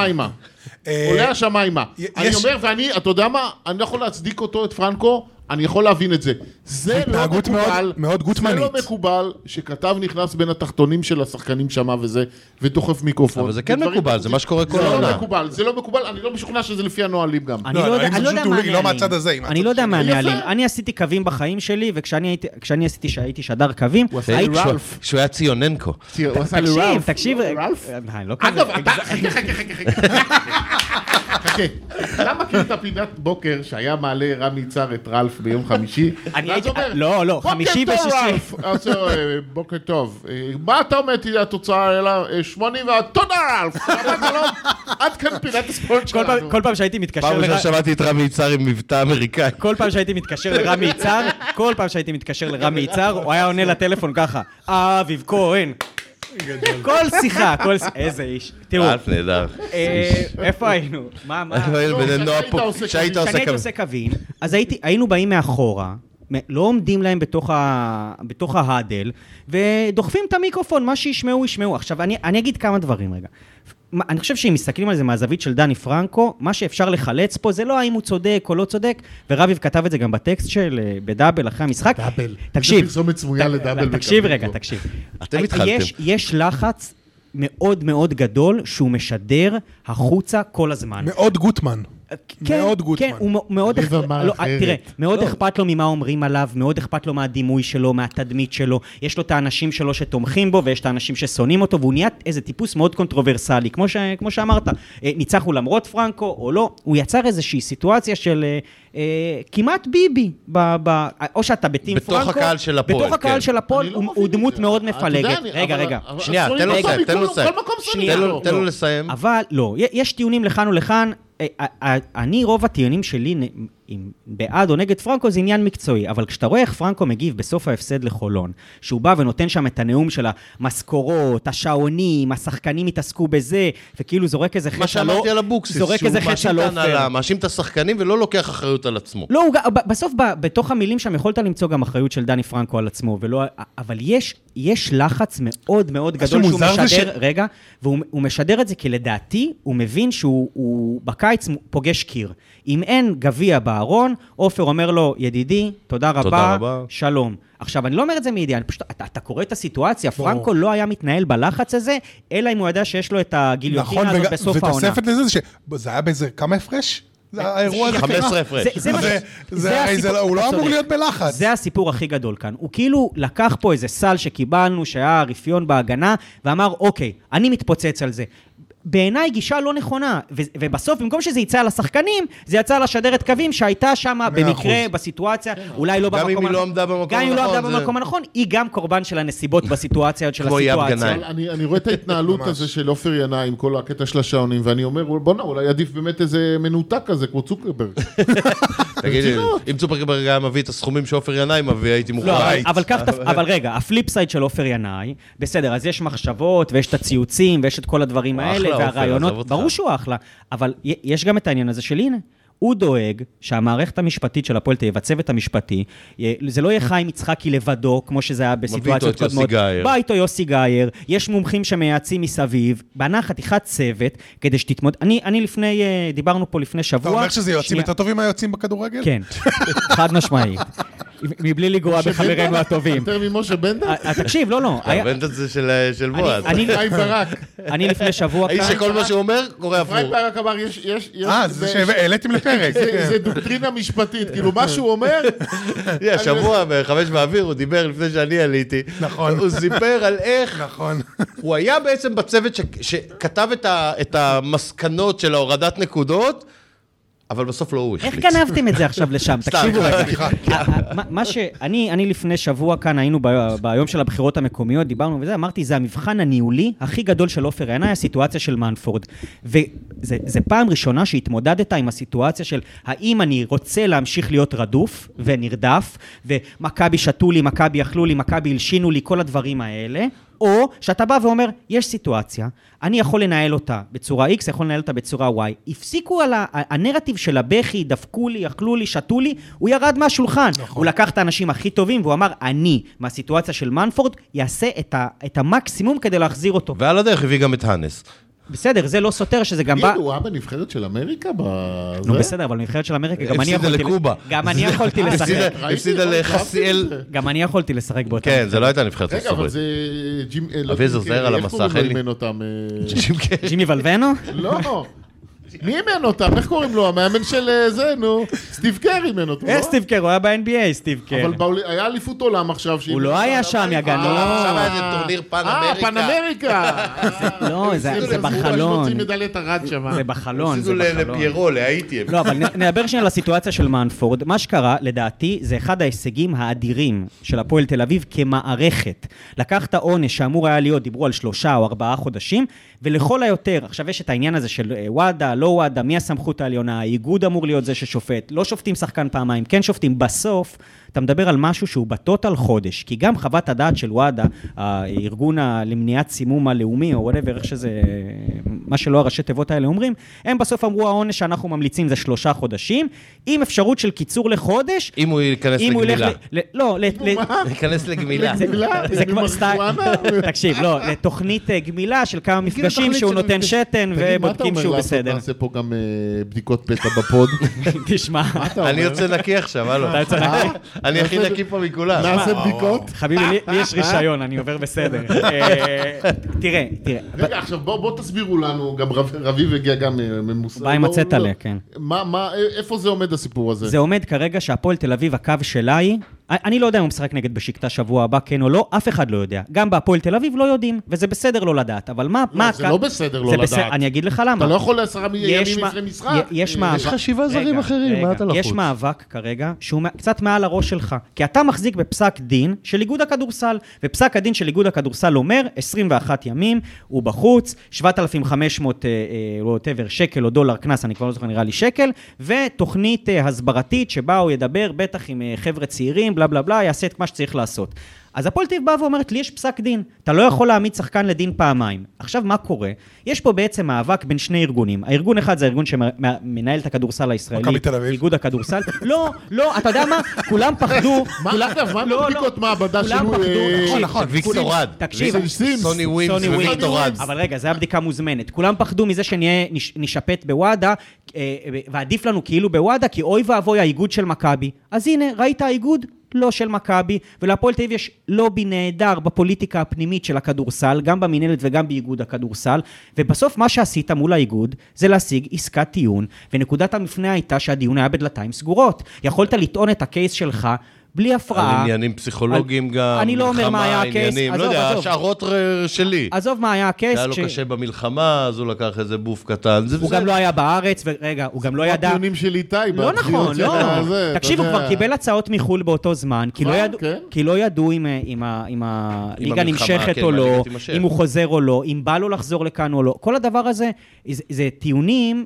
עולה השמיימה. אני אומר, אתה יודע מה? אני לא יכול להצדיק אותו, את פרנקו, אני יכול להבין את זה. זה לא מקובל, מאוד גוטמנית. זה לא מקובל שכתב נכנס בין התחתונים של השחקנים שמה וזה, ודוחף מיקרופון. אבל זה כן מקובל, זה מה שקורה כל העונה. זה לא מקובל, אני לא משוכנע שזה לפי הנועלים גם. אני לא יודע מה הנהלים. אני עשיתי קווים בחיים שלי, וכשאני עשיתי שהייתי שדר קווים, שהוא היה ציוננקו. תקשיב. אגב, חכה, אתה מכיר את הפינת בוקר שהיה מעלה רמי יצהר את רלף ביום חמישי? לא, חמישי ושישי. בוקר טוב. מה אתה אומר, תדע התוצאה אלא 80 תודה רלף. עד כאן פינת הספורט שלנו. כל פעם שהייתי מתקשר... פעם ראשונה שמעתי את רמי יצהר עם מבטא אמריקאי. כל פעם שהייתי מתקשר לרמי יצהר, הוא היה עונה לטלפון ככה, אביב כהן. כל שיחה, איזה איש. תראו. אלף נהדר. איפה היינו? מה? שהיית עושה קווים. אז היינו באים מאחורה, לא עומדים להם בתוך ההדל, ודוחפים את המיקרופון, מה שישמעו, ישמעו. עכשיו, אני אגיד כמה דברים רגע. אני חושב שאם מסתכלים על זה מהזווית של דני פרנקו, מה שאפשר לחלץ פה, זה לא האם הוא צודק או לא צודק, ורביב כתב את זה גם בטקסט של בדאבל אחרי המשחק. דאבל. תקשיב. זה פרסומת סמויה לדאבל. תקשיב רגע, תקשיב. אתם התחלתם. יש לחץ מאוד מאוד גדול, שהוא משדר החוצה כל הזמן. מאוד גוטמן. מאוד גוטמן. כן, הוא מאוד תראה, מאוד אכפת לו ממה אומרים עליו, מאוד אכפת לו מהדימוי שלו, מהתדמית שלו, יש לו את האנשים שלו שתומכים בו, ויש את האנשים ששונאים אותו, והוא נהיה איזה טיפוס מאוד קונטרוברסלי, כמו שאמרת, ניצחו למרות פרנקו או לא, הוא יצר איזושהי סיטואציה של כמעט ביבי, או שאתה בטים פרנקו, בתוך הקהל של הפועל, בתוך הקהל של הפועל, הוא דמות מאוד מפלגת. רגע. שנייה, תן לו לסיים. אבל לא, יש טיעונים לכאן ולכאן, אני רוב הטיעונים שלי בעד או נגד פרנקו זה עניין מקצועי, אבל כשאתה רואה איך פרנקו מגיב בסוף ההפסד לחולון, שהוא בא ונותן שם את הנאום של המשכורות, השעונים, השחקנים התעסקו בזה, וכאילו זורק איזה חצה לא... מה שאמרתי על הבוקסיס, שהוא מאשים את השחקנים ולא לוקח אחריות על עצמו. לא, בסוף בתוך המילים שם יכולת למצוא גם אחריות של דני פרנקו על עצמו, אבל יש לחץ מאוד מאוד גדול שהוא משדר, רגע, והוא משדר את זה כי לדעתי הוא מבין שהוא בקיץ פוגש קיר. אם אין גביע בארון, אופר אומר לו, ידידי, תודה רבה, שלום. עכשיו, אני לא אומר את זה מידיעה, אתה קורא את הסיטואציה, פרנקו לא היה מתנהל בלחץ הזה, אלא אם הוא ידע שיש לו את הגיליוטינה הזאת בסוף העונה. ותוספת לזה, שזה היה באיזה כמה הפרש? האירוע הזה 15 הפרש. הוא לא אמור להיות בלחץ. זה הסיפור הכי גדול כאן. הוא כאילו לקח פה איזה סל שקיבלנו, שהיה רפיון בהגנה, ואמר, אוקיי, אני מתפוצץ על זה. בעיניי גישה לא נכונה, ובסוף, במקום שזה יצא על השחקנים, זה יצא על השדרת קווים שהייתה שם במקרה, בסיטואציה, אולי לא במקום הנכון. גם אם היא לא עמדה במקום הנכון. גם אם היא לא עמדה במקום הנכון, היא גם קורבן של הנסיבות בסיטואציה של הסיטואציה. אני רואה את ההתנהלות הזה של אופר ינאי עם כל הקטע של השעונים, ואני אומר, בוא אולי עדיף באמת איזה מנותק כזה, כמו צוקרברג. תגידי, אם צוקרברג היה מביא את הסכומים שאופר ינאי מביא, הייתי מוכן. אבל רגע, הפליפ סייד של אופר ינאי, בסדר, אז יש מחשבות, ויש את הציוצים, ויש את כל הדברים האלה, והרעיונות, ברור שהוא אחלה, אבל יש גם את העניין הזה של הנה, הוא דואג שהמערכת המשפטית של הפועל תבצע את המשפטי, זה לא יהיה חיים יצחקי לבדו, כמו שזה היה בסיטואציות קודמות. בא איתו יוסי גייר, יש מומחים שמייעצים מסביב, בנה חתיכת צוות, כדי שתתמוד... אני לפני, דיברנו פה לפני שבוע... אתה אומר שזה יועצים יותר טובים מהיועצים בכדורגל? כן, חד משמעית. מבלי לגרוע בחברינו הטובים. יותר ממשה בנדל? תקשיב, לא. בנדל זה של בועז. חיים ברק. אני לפני שבוע כאן... האיש שכל מה שהוא אומר, קורא הפוך. חיים ברק אמר, יש... זה שהעליתם לפרק. זה דוקטרינה משפטית, כאילו מה שהוא אומר... שבוע בחמש באוויר, הוא דיבר לפני שאני עליתי. נכון. הוא סיפר על איך... נכון. הוא היה בעצם בצוות שכתב את המסקנות של ההורדת נקודות, אבל בסוף לא הוא החליט. איך גנבתם את זה עכשיו לשם? תקשיבו רגע. אני לפני שבוע כאן היינו ביום של הבחירות המקומיות, דיברנו וזה, אמרתי, זה המבחן הניהולי הכי גדול של אופר ינאי, הסיטואציה של מנפורד. וזה פעם ראשונה שהתמודדת עם הסיטואציה של האם אני רוצה להמשיך להיות רדוף ונרדף, ומכבי שתו לי, מכבי אכלו לי, מכבי הלשינו לי, כל הדברים האלה, או שאתה בא ואומר, יש סיטואציה, אני יכול לנהל אותה בצורה X, יכול לנהל אותה בצורה Y. הפסיקו על הנרטיב של הבכי, דפקו לי, אכלו לי, שתו לי, הוא ירד מהשולחן. נכון. הוא לקח את האנשים הכי טובים, והוא אמר, אני, מהסיטואציה של מנפורד, יעשה את המקסימום כדי להחזיר אותו. ועל הדרך הביא גם את הנס. בסדר, זה לא סותר שזה גם בא... הוא היה בנבחרת של אמריקה? נו, בסדר, אבל בנבחרת של אמריקה גם אני יכולתי לשחק. הפסידה לחסיאל. גם אני יכולתי לשחק באותה. כן, זה לא הייתה נבחרת. רגע, אבל זה... אבי זוזר על המסך, אין לי. ג'ימי ולבנו? לא. מי אימן אותם? איך קוראים לו? המאמן של זה, נו. סטיב קר אימן אותו. איך סטיב קר? הוא היה ב-NBA, סטיב קר. אבל היה אליפות עולם עכשיו. הוא לא היה שם, יגנו. עכשיו היה איזה טורניר פן אמריקה. פן אמריקה. לא, זה בחלון. זה בחלון. עשינו לפיירו, להייתי. לא, אבל נדבר שנייה לסיטואציה של מנפורד. מה שקרה, לדעתי, זה אחד ההישגים האדירים של הפועל תל אביב כמערכת. לקח את העונש שאמור היה להיות, דיברו על 3 או 4 חודשים, ולכל היותר, עכשיו יש את העניין הזה של וואדה, לא וואדה, מי הסמכות העליונה, האיגוד אמור להיות זה ששופט, לא שופטים שחקן פעמיים, כן שופטים, בסוף, אתה מדבר על משהו שהוא בטוטל חודש, כי גם חוות הדעת של וואדה, הארגון למניעת סימום הלאומי, או whatever, איך שזה, מה שלא הראשי תיבות האלה אומרים, הם בסוף אמרו, העונש שאנחנו ממליצים זה 3 חודשים, עם אפשרות של קיצור לחודש. אם הוא ייכנס לגמילה. לא, ייכנס לגמילה. זה כמו תקשיב, לא, לתוכנית גמילה של כמה מפגשים שהוא נותן שתן ובודקים שהוא בסדר. נעשה פה גם בדיקות פתע בפוד. תשמע. אני יוצא נקי עכשיו, הלו. אני הכי נקי פה מכולם. נעשה בדיקות. חביבי, לי יש רישיון, אני עובר בסדר. תראה. רגע, עכשיו בוא תסבירו לנו, גם רביב הגיע גם ממוסר. בא עם הצטלה, כן. איפה זה עומד הסיפור הזה? זה עומד כרגע שהפועל תל אביב, הקו שלה היא, אני לא יודע אם הוא משחק נגד בשקטה שבוע הבא, כן או לא, אף אחד לא יודע. גם בהפועל תל אביב לא יודעים, וזה בסדר לא לדעת, אבל מה... זה לא בסדר לא לדעת. אני אגיד לך למה. אתה לא יכול 10 ימים לפני משחק. יש מאבק. יש לך 7 זרים אחרים, מה אתה לחוץ? יש מאבק כרגע, שהוא קצת מעל הראש שלך, כי אתה מחזיק בפסק דין של איגוד הכדורסל, ופסק הדין של איגוד הכדורסל אומר, 21 ימים, הוא בחוץ, 7,500 שקל או דולר קנס, אני כבר לא זוכר, נראה לי שקל, ותוכנית הסברתית שבה הוא ידבר, בטח עם חבר'ה צעירים, בלה בלה בלה, יעשה את מה שצריך לעשות. אז הפועל תל אביב באה ואומרת, לי יש פסק דין, אתה לא יכול להעמיד שחקן לדין פעמיים. עכשיו, מה קורה? יש פה בעצם מאבק בין שני ארגונים. הארגון אחד זה הארגון שמנהל את הכדורסל הישראלי. מכבי תל אביב. איגוד הכדורסל. לא, אתה יודע מה? כולם פחדו. מה בדיקות מעבדה שלו? נכון. ויקטור רד. תקשיב. סוני ווימס וויקטור רד. אבל רגע, זו הבדיקה מוזמנת. כולם פחדו מזה שנהיה נשפט בוואדה, ועדיף לנו כאילו בוואדה, כי אוי ואבוי האיגוד של מכבי. אז הנה, ראית האיגוד? לא של מכבי, ולהפועל תל אביב יש לובי נהדר בפוליטיקה הפנימית של הכדורסל, גם במנהלת וגם באיגוד הכדורסל, ובסוף מה שעשית מול האיגוד, זה להשיג עסקת טיעון, ונקודת המפנה הייתה שהדיון היה בדלתיים סגורות. יכולת לטעון את הקייס שלך, בלי הפרעה. על עניינים פסיכולוגיים גם, אני לא אומר מה היה הקייס, לא יודע, השערות שלי. עזוב מה היה הקייס. היה לו קשה במלחמה, אז הוא לקח איזה בוף קטן. הוא גם לא היה בארץ, ורגע, הוא גם לא ידע. זה טיעונים של איתי. לא נכון, לא. תקשיב, הוא כבר קיבל הצעות מחול באותו זמן, כי לא ידעו אם הליגה נמשכת או לא, אם הוא חוזר או לא, אם בא לו לחזור לכאן או לא. כל הדבר הזה, זה טיעונים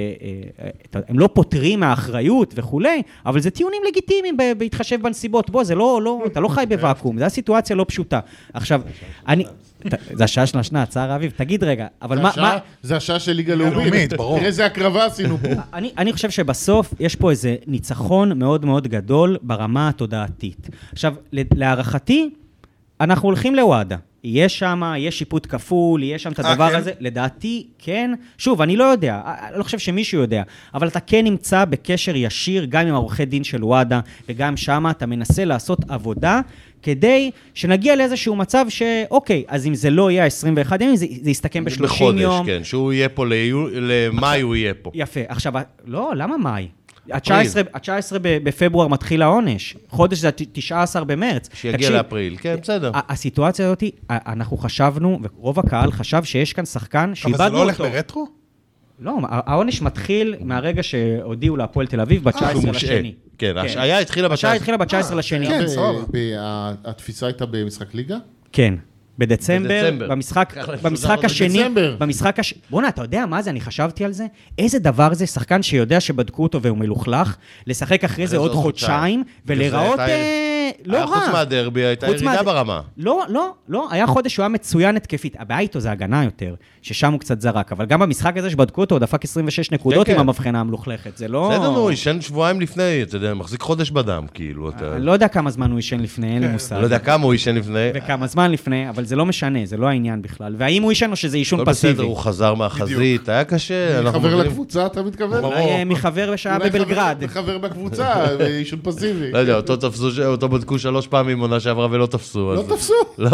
שהם לא פותרים מהאחריות וכולי, אבל זה טיעונים לגיטימיים בהתחשב בנסיבות. בוא, זה לא, אתה לא חי בוואקום, זו הסיטואציה לא פשוטה. עכשיו, זה השעה של השנה, צער אביב, תגיד רגע, אבל מה... זה השעה של ליגה לאומית, ברור. תראה איזה הקרבה עשינו פה. אני חושב שבסוף יש פה איזה ניצחון מאוד מאוד גדול ברמה התודעתית. עכשיו, להערכתי, אנחנו הולכים לוואדה. יש שם, יש שיפוט כפול, יש שם את הדבר הזה, לדעתי, כן. שוב, אני לא יודע, אני לא חושב שמישהו יודע, אבל אתה כן נמצא בקשר ישיר, גם עם עורכי דין של וואדה, וגם שם אתה מנסה לעשות עבודה, כדי שנגיע לאיזשהו מצב שאוקיי, אז אם זה לא יהיה 21 ימים, זה יסתכם ב-30 יום. בחודש, כן, שהוא יהיה פה, למאי הוא יהיה פה. יפה, עכשיו, לא, למה מאי? ה-19 בפברואר מתחיל העונש, חודש זה 19 במרץ. שיגיע לאפריל, כן, בסדר. הסיטואציה הזאת, אנחנו חשבנו, ורוב הקהל חשב שיש כאן שחקן שאיבדנו אותו. אבל זה לא הולך ברטרו? לא, העונש מתחיל מהרגע שהודיעו להפועל תל אביב ב-19 לשני. כן, השעיה התחילה ב-19 לשני. כן, התפיסה הייתה במשחק ליגה? כן. בדצמבר, במשחק השני, בוא'נה, אתה יודע מה זה? אני חשבתי על זה. איזה דבר זה, שחקן שיודע שבדקו אותו והוא מלוכלך, לשחק אחרי זה עוד חודשיים, ולראות לא רע. חוץ מהדרבי, הייתה ירידה ברמה. לא, היה חודש שהוא היה מצוין התקפית. הבעיה איתו זה הגנה יותר, ששם הוא קצת זרק, אבל גם במשחק הזה שבדקו אותו, הוא דפק 26 נקודות עם המבחנה המלוכלכת. זה לא... בסדר, הוא ישן שבועיים לפני, אתה יודע, מחזיק חודש בדם, כאילו. אני לא יודע כמה זמן הוא ישן לפני, אין לי מושג. לא יודע כמה הוא ישן לפני. וכמה זמן לפני, אבל זה לא משנה, זה לא העניין בכלל. והאם הוא ישן או שזה אישון פסיבי? בסדר, הוא חזר מהחזית, היה קשה. מחבר לקבוצה, אתה מתכוון? מחבר שהיה בבלגרד. מחבר בקבוצה, אישון פסיבי. לא יודע, אותו בדקו 3 פעמים עונה שעברה ולא תפסו. לא תפסו? לא.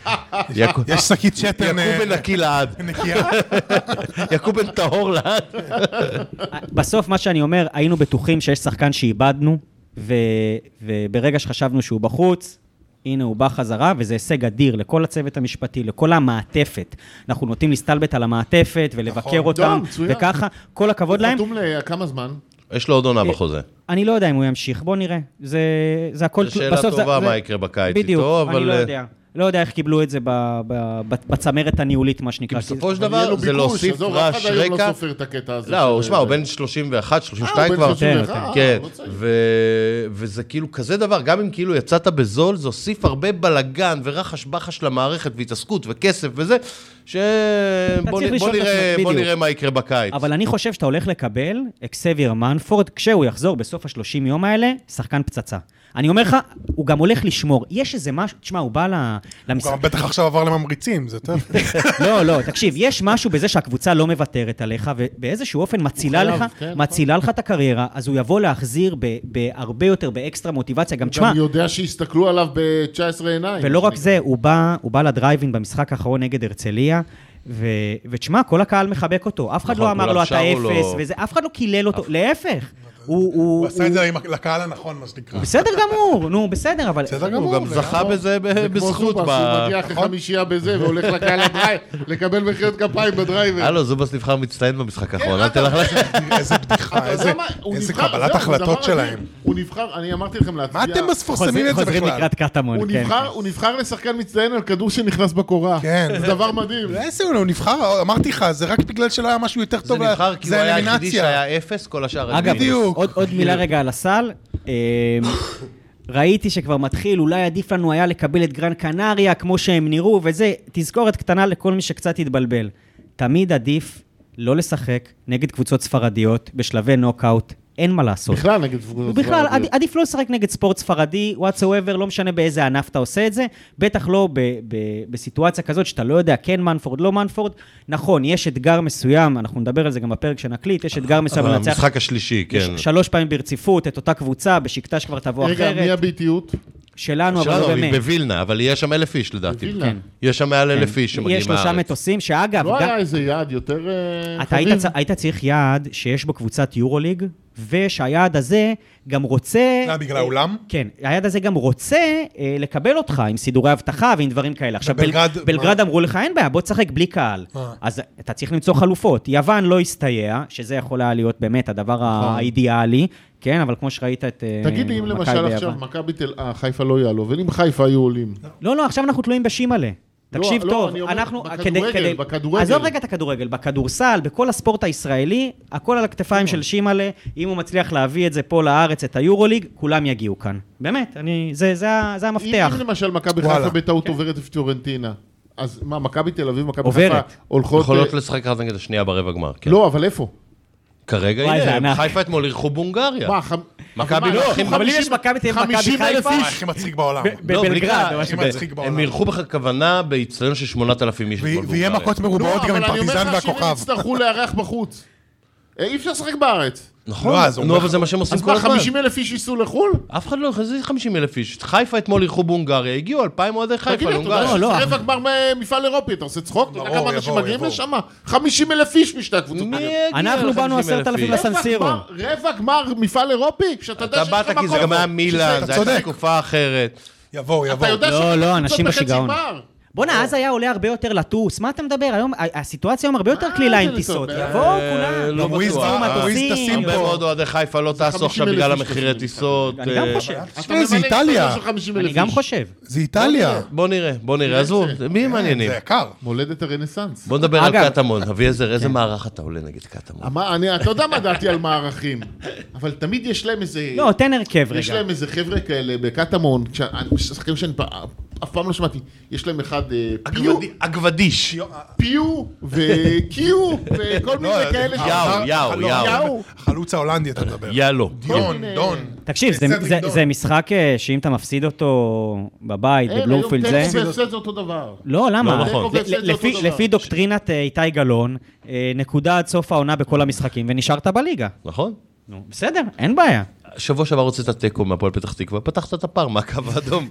יש שקית שתן... יקום בן נקי לעד. יקום בן טהור לעד. בסוף מה שאני אומר, היינו בטוחים שיש שחקן שאיבדנו, וברגע שחשבנו שהוא בחוץ, הנה הוא בא חזרה, וזה הישג אדיר לכל הצוות המשפטי, לכל המעטפת. אנחנו נוטים להסתלבט על המעטפת ולבקר אותם, וככה, כל הכבוד להם. חתום לכמה זמן? יש לו עוד עונה בחוזה. אני לא יודע אם הוא ימשיך, בוא נראה. זה הכל... זו שאלה טובה מה יקרה בקיץ איתו, אבל... בדיוק, אני לא יודע. לא יודע איך קיבלו את זה בצמרת הניהולית, מה שנקרא. בסופו של דבר זה להוסיף רעש רקע. לא סופר את הקטע הזה. לא, שמע, הוא בן 31, 32 כבר. כן, וזה כאילו כזה דבר, גם אם כאילו יצאת בזול, זה הוסיף הרבה בלגן ורחש בחש למערכת והתעסקות וכסף וזה, בוא נראה מה יקרה בקיץ. אבל אני חושב שאתה הולך לקבל אקסבייר מנפורד, כשהוא יחזור בסוף ה-30 יום האלה, שחקן פצצה. אני אומר לך, הוא גם הולך לשמור. יש איזה משהו, תשמע, הוא בא למשחק. הוא גם בטח עכשיו עבר לממריצים, זה טוב. לא, תקשיב, יש משהו בזה שהקבוצה לא מוותרת עליך, ובאיזשהו אופן מצילה לך את הקריירה, אז הוא יבוא להחזיר בהרבה יותר, באקסטרה מוטיבציה. גם תשמע... הוא גם יודע שיסתכלו עליו ב-19 עיניים. ולא רק זה, הוא בא לדרייבין במשחק האחרון נגד הרצליה, ותשמע, כל הקהל מחבק אותו. אף אחד לא אמר לו, אתה אפס, אף אחד לא קילל אותו, להפך. הוא עשה את זה לקהל הנכון, מה שנקרא. בסדר גמור, נו, בסדר, אבל... הוא גם זכה בזה בזכות. הוא מגיע אחרי חמישייה בזה, והולך לקהל הדרייב, לקבל מחיאות כפיים בדרייבר. הלו, זובס נבחר מצטיין במשחק האחרון, אל תלך לך. איזה בדיחה, איזה קבלת החלטות שלהם. הוא נבחר, אני אמרתי לכם להצביע... מה אתם מספרסמים את זה בכלל? חוזרים לקראת קטמון, כן. הוא נבחר לשחקן מצטיין על כדור שנכנס בקורה. כן. זה דבר מדהים. הוא נבחר, אמרתי לך, זה רק בגלל שלא היה משהו יותר טוב. זה נבחר כי הוא היה היחידי שהיה אפס, כל השאר... אגב, עוד מילה רגע על הסל. ראיתי שכבר מתחיל, אולי עדיף לנו היה לקבל את גרן קנריה, כמו שהם נראו, וזה תזכורת קטנה לכל מי שקצת יתבלבל. תמיד עדיף לא לשחק נגד קבוצות ספרדיות בשלבי נוקאוט, אין מה לעשות. בכלל נגד קבוצות ספרדיות. בכלל, עדיף לא לשחק נגד ספורט ספרדי, whatsoever, לא משנה באיזה ענף אתה עושה את זה, בטח לא בסיטואציה כזאת שאתה לא יודע, כן מנפורד, לא מנפורד. נכון, יש אתגר מסוים, אנחנו נדבר על זה גם בפרק שנקליט, יש אתגר מסוים לנצח. המשחק השלישי, כן. 3 פעמים ברציפות, את אותה קבוצה, בשקטה שכבר תבוא אחרת. רגע, מי הביטיות? שלנו, אבל לא באמת. בווילנה, אבל יש שם 1,000 איש לדעתי. יש שם מעל 1,000 איש שמגיעים מהארץ. יש 3 מטוסים, שאגב... לא היה איזה יעד יותר חביב? היית צריך יעד שיש בו קבוצת יורוליג, ושהיעד הזה גם רוצה... זה בגלל האולם? כן, היעד הזה גם רוצה לקבל אותך עם סידורי הבטחה ועם דברים כאלה. עכשיו, בלגרד אמרו לך, אין בעיה, בוא תשחק בלי קהל. אז אתה צריך למצוא חלופות. יוון לא הסתייע, שזה יכול היה להיות באמת הדבר האידיאלי, כן, אבל כמו שראית את מכבי ביוון. תגיד לי אם למשל עכשיו, מכבי חיפה לא יעלו, ואם חיפה היו עולים. לא, עכשיו אנחנו תלויים בשימלה. תקשיב טוב, אנחנו... בכדורגל. עזוב רגע את הכדורגל, בכדורסל, בכל הספורט הישראלי, הכל על הכתפיים של שימלה, אם הוא מצליח להביא את זה פה לארץ, את היורוליג, כולם יגיעו כאן. באמת, זה המפתח. אם למשל מכבי חיפה בטעות עוברת את פיורנטינה, אז מה, מכבי תל אביב, מכבי חיפה יכולות לשחק רק נגד השנייה ברבע גמר. לא, אבל איפה? כרגע הנה, חיפה אתמול אירחו בונגריה. מכבי לא, אבל יש מכבי תל אביב, מכבי חיפה. הכי מצחיק בעולם. בבלגרד. הם אירחו בכוונה באצטדיון של 8,000 איש. ויהיה מכות מרובעות גם עם פרטיזן והכוכב. אבל אני אומר לך שאם יצטרכו לארח בחוץ. אי אפשר לשחק בארץ. נכון, אבל זה מה שהם עושים כל הזמן. 50,000 איש ייסעו לחול? אף אחד לא, זה 50,000 איש. חיפה אתמול אירחו בונגריה, הגיעו 2,000 אוהדי חיפה להונגריה. תגיד, אתה רבע גמר מפעל אירופי, אתה עושה צחוק? אתה יודע כמה אנשים מגיעים לשם? 50,000 איש משתי הקבוצות. אנחנו באנו 10,000 לסנסירו. רבע גמר מפעל אירופי? אתה באת כי זה גם היה מילאן, זה הייתה תקופה אחרת. יבואו. לא, אנשים בשיגעון. בוא'נה, אז היה עולה הרבה יותר לטוס. מה אתה מדבר? היום, הסיטואציה היום הרבה יותר קלילה עם טיסות. יבואו כולם. לא בטוח. הרבה מאוד אוהדי חיפה לא טסו עכשיו בגלל המחירי טיסות. אני גם חושב. זה איטליה. אני גם חושב. זה איטליה. בוא נראה. עזבו, מי מעניינים? זה יקר. מולדת הרנסנס. בוא נדבר על קטמון. אביעזר, איזה מערך אתה עולה נגד קטמון? אתה יודע מה דעתי על מערכים, אבל תמיד יש להם איזה... לא, תן הרכב רגע. יש להם איזה חבר'ה כאלה בקטמון, שחקנים שאני אף פעם לא שמעתי, יש להם אחד אגבדיש. פיו וקיו וכל מיני כאלה. יאו. החלוץ ההולנדי אתה מדבר. יאלו. דון. תקשיב, זה משחק שאם אתה מפסיד אותו בבית, בבלומפילד זה... תיקו והפסד זה אותו דבר. לא, למה? נכון. לפי דוקטרינת איתי גלון, נקודה עד סוף העונה בכל המשחקים, ונשארת בליגה. נכון. בסדר, אין בעיה. שבוע שעבר רוצה את הטקו מהפועל פתח תקווה, פתחת את הפער, מה קו האדום?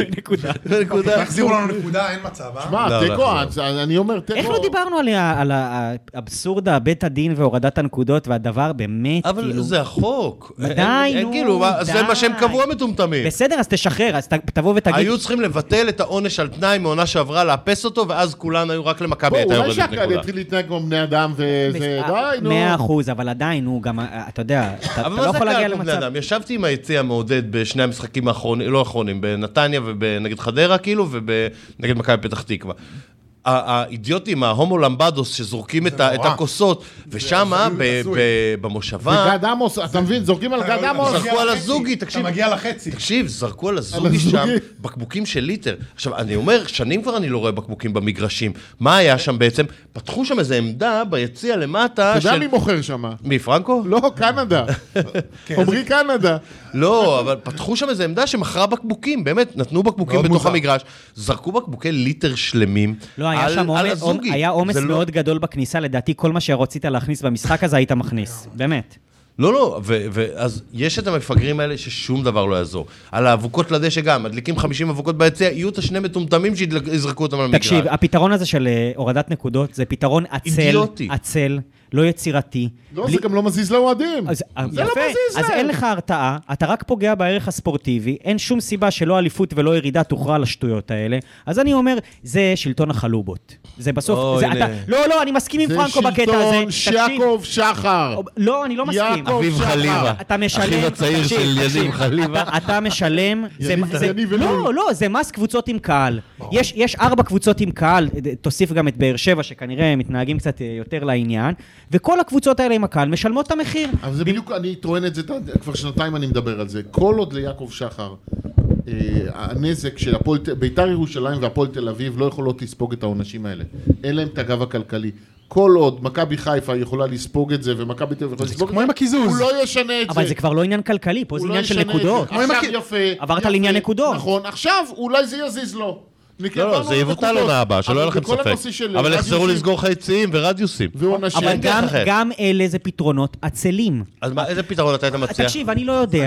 נקודה. תחזירו לנו נקודה, אין מצב, שמע, טקו, אני אומר טקו. איך לא דיברנו על האבסורד, בית הדין והורדת הנקודות, והדבר באמת, אבל זה החוק. די, נו, זה מה שהם קבעו המטומטמים. בסדר, אז תשחרר, אז תבוא ותגיד. היו צריכים לבטל את העונש על תנאי מעונה שעברה, לאפס אותו, ואז כולן היו רק למכבי הייתה יורדת נקודה. אולי שהקהל להתנהג כמו בני אדם וזה, די, נו. 100%, אבל עדיין, הוא גם, אתה יודע, אתה לא יכול להגיע למצב. גם ישבתי עם היציע המעודד בשני המשחקים האחרונים, לא האחרונים, בנתניה ובנגד חדרה כאילו, ובנגד מכבי פתח תקווה. האידיוטים, ההומו למבדוס שזורקים את הכוסות, ושם במושבה... וגד עמוס, אתה מבין, זורקים על גד עמוס. זרקו על הזוגי, תקשיב. אתה מגיע לחצי. תקשיב, זרקו על הזוגי שם, בקבוקים של ליטר. עכשיו, אני אומר, שנים כבר אני לא רואה בקבוקים במגרשים. מה היה שם בעצם? פתחו שם איזו עמדה ביציע למטה. אתה יודע מי מוכר שם? מי, פרנקו? לא, קנדה. אומרי קנדה. לא, אבל פתחו שם איזו עמדה שמכרה בקבוקים, באמת, נתנו בקבוקים בתוך המגרש, זרקו בקבוקי ליטר שלמים. לא, היה עומס מאוד גדול בכניסה, לדעתי כל מה שרצית להכניס במשחק הזה היית מכניס, באמת. לא, אז יש את המפגרים האלה ששום דבר לא יעזור. על האבוקות לדשא גם, מדליקים 50 אבוקות ביציע, יהיו את השני מטומטמים שיזרקו אותם על המגרש. תקשיב, הפתרון הזה של הורדת נקודות, זה פתרון עצל, לא יצירתי. לא, זה גם לא מזיז לאוהדים. זה לא מזיז להם. אז אין לך הרתעה, אתה רק פוגע בערך הספורטיבי, אין שום סיבה שלא אליפות ולא ירידה תוכרע לשטויות האלה. אז אני אומר, זה שלטון החלובות. זה בסוף... לא, אני מסכים עם פרנקו בקטע הזה. זה שלטון שיעקב שחר. לא, אני לא מסכים. אביב חליבה. אתה משלם... אחיו הצעיר של יניב חליבה. אתה משלם... לא, זה מס קבוצות עם קהל. יש 4 קבוצות עם קהל, תוסיף גם את באר שבע, שכנראה מתנהגים קצת יותר לעניין, וכל הקבוצות האלה עם הקהל משלמות את המחיר. אבל זה בדיוק, אני טוען את זה, כבר שנתיים אני מדבר על זה. כל עוד ליעקב שחר, הנזק של בית"ר ירושלים והפועל תל אביב לא יכולות לספוג את העונשים האלה. אין להם את הגב הכלכלי. כל עוד מכבי חיפה יכולה לספוג את זה, ומכבי תל אביב יכולה לספוג את זה, כמו עם הקיזוז. הוא לא ישנה את זה. אבל זה כבר לא עניין כלכלי, פה זה עניין של נקודות. עכשיו יפה. עברת על עניין נקודות. נכון, עכשיו אולי זה יזיז לו. לא, זה יבוטל עונה הבאה, שלא יהיה לכם ספק. אבל יחזרו לסגור חייציים ורדיוסים. אבל גם אלה זה פתרונות עצלים. אז איזה פתרון אתה היית מציע? תקשיב, אני לא יודע.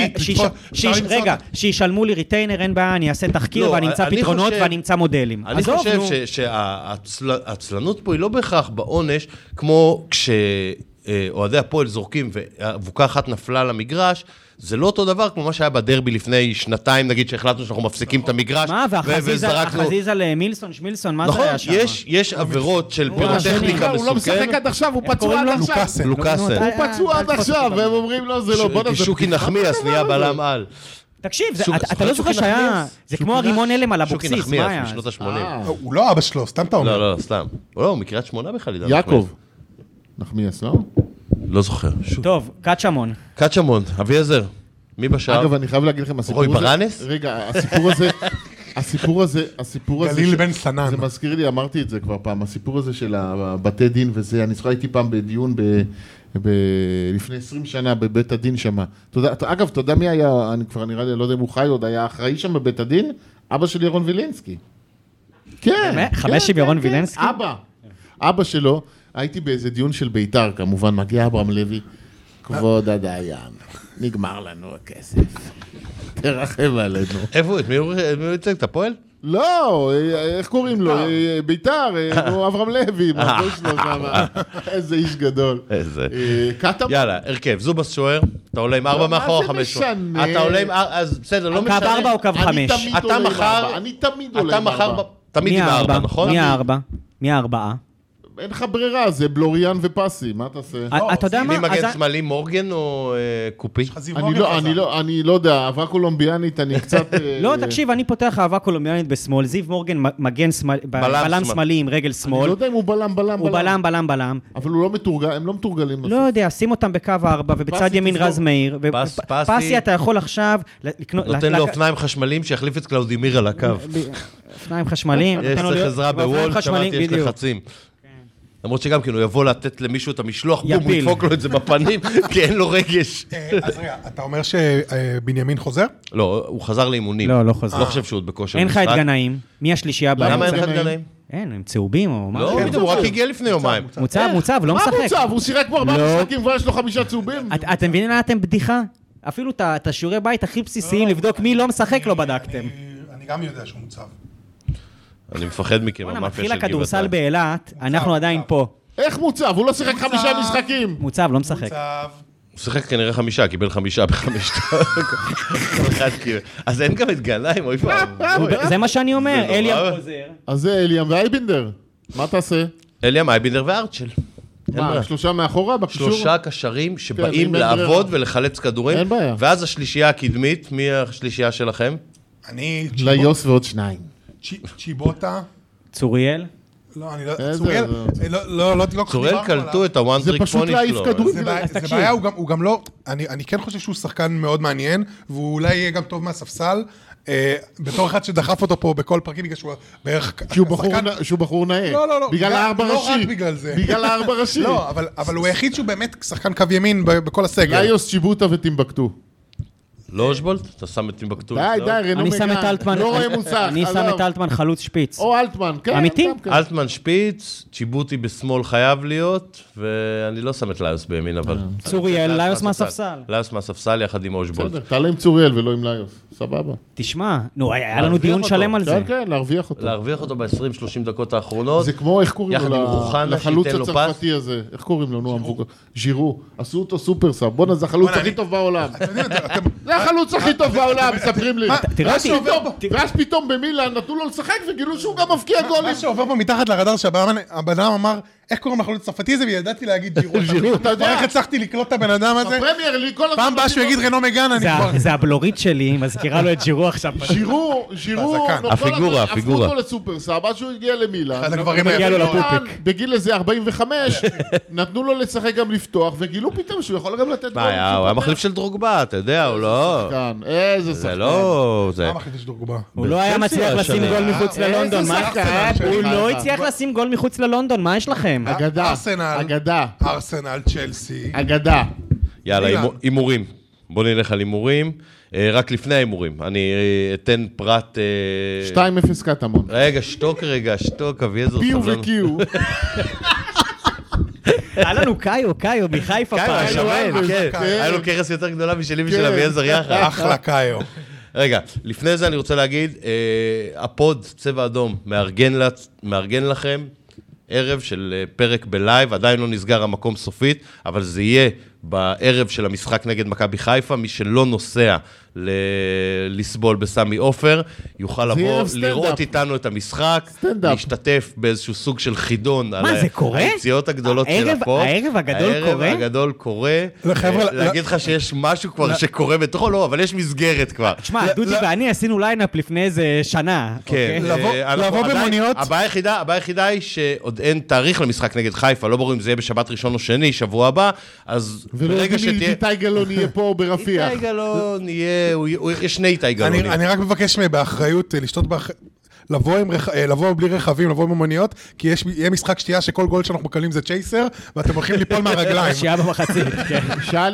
רגע, שישלמו לי ריטיינר, אין בעיה, אני אעשה תחקיר ואני אמצא פתרונות ואני אמצא מודלים. אני חושב שהעצלנות פה היא לא בהכרח בעונש, כמו כשאוהדי הפועל זורקים ואבוקה אחת נפלה למגרש, זה לא אותו דבר כמו מה שהיה בדרבי לפני שנתיים, נגיד שהחלטנו שאנחנו מפסיקים את המגרש. מה, והחזיז על מילסון, שמילסון, מה זה היה שם? יש עבירות של פירוטכניקה מסוכן. הוא לא משחק עד עכשיו, הוא פצוע עד עכשיו. לוקאסן. הוא פצוע עד עכשיו, והם אומרים לו, זה לא, בוא נעשה. שוקי נחמיאס נהיה בלם על. תקשיב, אתה לא זוכר שהיה, זה כמו הרימון הלם על אבוקסיס, שוקי נחמיאס משנות ה-80. הוא לא אבא שלו, סתם אתה אומר. לא, סתם. הוא מקריית שמונה בכלל. יעקב. נחמיאס, לא? לא זוכר. טוב, קצ'מון. קצ'מון, אביעזר. מי בשער? אגב, אני חייב להגיד לכם, הסיפור הזה... רוי ברנס? רגע, הסיפור הזה... גליל בן סנן. זה מזכיר לי, אמרתי את זה כבר פעם, הסיפור הזה של הבתי דין וזה, אני זוכר הייתי פעם בדיון לפני 20 שנה בבית הדין שם. אגב, אתה יודע מי היה, אני כבר נראה לי, לא יודע אם הוא חי עוד, היה אחראי שם בבית הדין? אבא של ירון וילינסקי. כן. 5 עם ירון וילינסקי? אבא שלו, הייתי באיזה דיון של בית"ר, כמובן, מגיע אברהם לוי, כבוד הדיין, נגמר לנו הכסף. תרחב עלינו. איפה הוא? את מי הוא יצג? את הפועל? לא, איך קוראים לו? בית"ר, אברהם לוי, מה זה שלו שם? איזה איש גדול. איזה. יאללה, הרכב, זובס שוער, אתה עולה עם 4 מאחור, 5 שוער. אתה עולה עם 4, אז בסדר, לא משנה. קו 4 או קו 5? אני תמיד עולה עם 4. תמיד עם 4, נכון? מי 4? מי 4? אין לך ברירה, זה בלוריאן ופסי, מה תעשה? אתה יודע מה? מי מגן שמאלי, מורגן או קופי? אני לא יודע, אהבה קולומביאנית, אני קצת... לא, תקשיב, אני פותח אהבה קולומביאנית בשמאל, זיו מורגן מגן בלם שמאלי עם רגל שמאל. אני לא יודע אם הוא בלם. הוא בלם. אבל הם לא מתורגלים. לא יודע, שים אותם בקו 4, ובצד ימין רז מאיר, ופסי אתה יכול עכשיו... נותן לו אופניים חשמליים שיחליף את קלאודימיר על הקו. אופניים חשמליים. יש צריך עזרה בוול, שמעתי, יש לחצים. למרות שגם כן, הוא יבוא לתת למישהו את המשלוח, בום, הוא ידפוק לו את זה בפנים, כי אין לו רגש. אז רגע, אתה אומר שבנימין חוזר? לא, הוא חזר לאימונים. לא חוזר. לא חושב שהוא עוד בכושר משחק. אין לך את גנאים. מי השלישייה הבאה? למה אין לך את גנאים? אין, הם צהובים או מה? לא, הוא רק הגיע לפני יומיים. מוצב, לא משחק. מה מוצב? הוא שיחק כבר 4 משחקים, כבר יש לו 5 צהובים. אתם מבינים מה אתם בדיחה? אפילו את השיעורי בית הכי בסיסיים, לבדוק מי לא משחק לא בדקתם. אני גם יודע שהוא מוצב. אני מפחד מכם, המאפיה של מתחיל הכדורסל באילת, אנחנו עדיין פה. איך מוצב? הוא לא שיחק 5 משחקים. מוצב, לא משחק. הוא שיחק כנראה 5, קיבל 5 ב5. אז אין גם את גנאים, אוי פעם. זה מה שאני אומר, אליאם חוזר. אז זה אליאם ואייבינדר. מה תעשה? אליאם, אייבינדר וארצ'ל. מה, 3 מאחורה, בקישור? 3 קשרים שבאים לעבוד ולחלץ כדורים. אין בעיה. ואז השלישייה הקדמית, מי השלישייה שלכם? אני... ליוס ועוד 2. צ'יבוטה. צוריאל? לא, אני לא... צוריאל, לא צוריאל קלטו את הוואן טריק פוני שלו. זה פשוט להעיף כדורים. זה בעיה, הוא גם לא... אני כן חושב שהוא שחקן מאוד מעניין, והוא אולי יהיה גם טוב מהספסל. בתור אחד שדחף אותו פה בכל פרקים, בגלל שהוא בערך... שהוא בחור נאה. לא. בגלל הארבע ראשי. לא רק בגלל זה. בגלל הארבע ראשי. לא, אבל הוא היחיד שהוא באמת שחקן קו ימין בכל הסגל. ליוס, צ'יבוטה וטימבקטו. לא אושבולט? אתה שם את טימבקטו. די, רנו אני שם את אלטמן. לא רואה מוסך. אני שם את אלטמן חלוץ שפיץ. או אלטמן, כן. אמיתי? אלטמן שפיץ, צ'יבוטי בשמאל חייב להיות, ואני לא שם את ליוס בימין, אבל... צוריאל, ליוס מהספסל. ליוס מהספסל יחד עם אושבולט. בסדר, תעלה עם צוריאל ולא עם ליוס. סבבה. תשמע, נו, היה לנו דיון שלם על זה. כן, להרוויח אותו. להרוויח אותו ב-20-30 דקות האחרונות. זה כמו, איך קוראים יחד עם רוחנה, לחלוץ שייתן לו פס. הצרפתי הזה? איך קוראים לו, נו, המבוגר? ז'ירו. עשו אותו סופר סאב. בוא'נה, זה החלוץ הכי טוב בעולם. זה החלוץ הכי טוב בעולם, מספרים לי. תראה אותי. ואז פתאום במילאן נתנו לו לשחק וגילו שהוא גם מבקיע גולים. מה שעובר פה מתחת לרדאר שהבן אדם אמר, איך קוראים לחלוץ צרפתי הזה, וידעתי להגיד ג'ירו. אתה יודע. איך הצלחתי לקלוט את הבן אדם הזה? בפרמייר לי כל הזמן... פעם באה שהוא יגיד רנו מגן, אני כבר... זה הבלורית שלי, מזכירה לו את ג'ירו עכשיו. ז'ירו, הפיגורה. הפכו אותו לסופר סאב, עד שהוא הגיע למילאן. אחד הגברים מגיע לו היפים. לפופיק. בגיל איזה 45, נתנו לו לשחק גם לפתוח, וגילו פתאום שהוא יכול גם לתת... הוא היה מחליף של דרוגבה, אתה יודע, הוא לא... איזה זה שחקן. לא... מה מחליף יש דרוגבה? הוא לא היה מצליח לשים גול מחוץ ללונדון, איזה מה? שחקן. הוא לא הצליח לשים גול מחוץ ללונדון, מה יש לכם? ארסנל, צ'לסי. אגדה. יאללה, הימורים. בוא נלך על הימורים. רק לפני ההימורים, אני אתן פרט... 2-0 קטמון. רגע, שתוק, אביעזר פיו סבלנות. וקיו. היה לנו קאיו, מחיפה פעם. השמן, כן. היה לו קרס יותר גדולה משלי ושל אביעזר יחד. אחלה קאיו. רגע, לפני זה אני רוצה להגיד, הפוד צבע אדום מארגן לכם ערב של פרק בלייב, עדיין לא נסגר המקום סופית, אבל זה יהיה בערב של המשחק נגד מכבי חיפה, מי שלא נוסע לסבול בסמי עופר, יוכל לבוא, לראות איתנו את המשחק, להשתתף באיזשהו סוג של חידון. מה, זה קורה? היציאות הגדולות של הפוד. הערב הגדול קורה? הערב הגדול קורה. להגיד לך שיש משהו כבר שקורה בתוכו, לא, אבל יש מסגרת כבר. תשמע, דודי ואני עשינו ליינאפ לפני איזה שנה. כן. לבוא במוניות. הבעיה היחידה היא שעוד אין תאריך למשחק נגד חיפה, לא ברור אם זה יהיה בשבת ראשון או שני, שבוע הבא, אז ברגע שתהיה... ולא איתי גלון יהיה פה ברפיח. איתי גלון יהיה... יש שני איתי גלונים. אני רק מבקש באחריות, לשתות לבוא בלי רכבים, לבוא במוניות, כי יהיה משחק שתייה שכל גול שאנחנו מקבלים זה צ'ייסר, ואתם הולכים ליפול מהרגליים. שעה במחצית, כן. שעה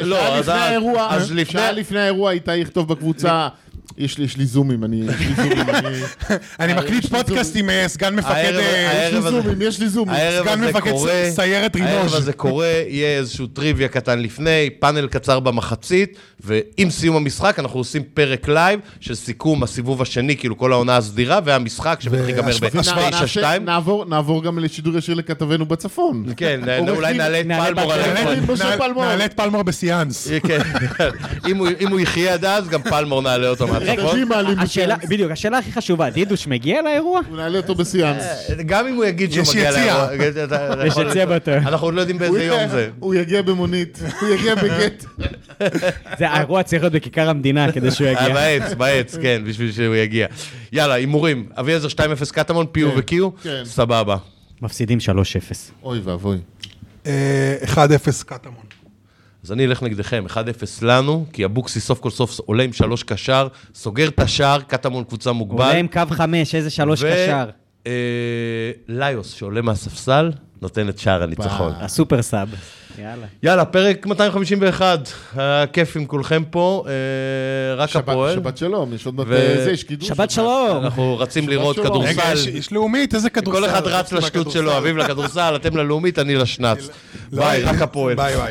לפני האירוע איתי יכתוב בקבוצה, יש לי זומים, אני מקליט פודקאסט עם סגן מפקד... יש לי זומים. סגן מפקד סיירת רינוז'. הערב הזה קורה, יהיה איזשהו טריוויה קטן לפני, פאנל קצר במחצית, ועם סיום המשחק אנחנו עושים פרק לייב של סיכום הסיבוב השני, כאילו כל העונה הסדירה, והמשחק שבטח ייגמר ב-9-2. נעבור גם לשידור ישיר לכתבנו בצפון. כן, אולי נעלה את פלמור. נעלה את פלמור בסיאנס. אם הוא יחיה עד אז, גם פלמור נעלה אותו מהצפון. בדיוק, השאלה הכי חשובה, דידוש מגיע לאירוע? הוא נעלה אותו בסיאנס. גם אם הוא יגיד שהוא מגיע לאירוע. יש יציע בתור. אנחנו עוד לא יודעים באיזה יום זה. הוא יגיע במונית, הוא יגיע בגט. זה האירוע צריך להיות בכיכר המדינה כדי שהוא יגיע. בעץ, כן, בשביל שהוא יגיע. יאללה, הימורים. אביעזר 2-0 קטמון, פיו וקיו, סבבה. מפסידים 3-0. אוי ואבוי. 1-0 קטמון. אז אני אלך נגדכם, 1-0 לנו, כי הבוקסי סוף כל סוף עולה עם 3 קשר, סוגר את השער, קטמון קבוצה מוגבל. עולה עם קו 5, איזה 3 קשר. ליוס שעולה מהספסל, נותן את שער הניצחון. הסופר סאב. יאללה, פרק 251, כיף עם כולכם פה, רק הפועל. שבת שלום, יש עוד יש קידוש. שבת שלום. אנחנו רצים לראות כדורסל. רגע, יש לאומית, איזה כדורסל. כל אחד רץ לשטות שלו, אביב לכדורסל, אתם ללאומית, אני לשנץ. ביי, רק הפועל. ביי.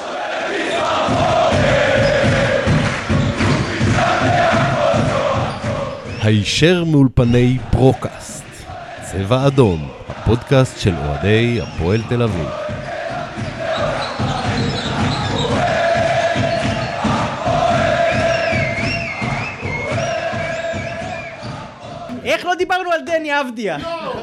הישר מאולפני פרוקאסט, צבע אדום, הפודקאסט של אוהדי הפועל תל אביב. איך לא דיברנו על דני אבדיה?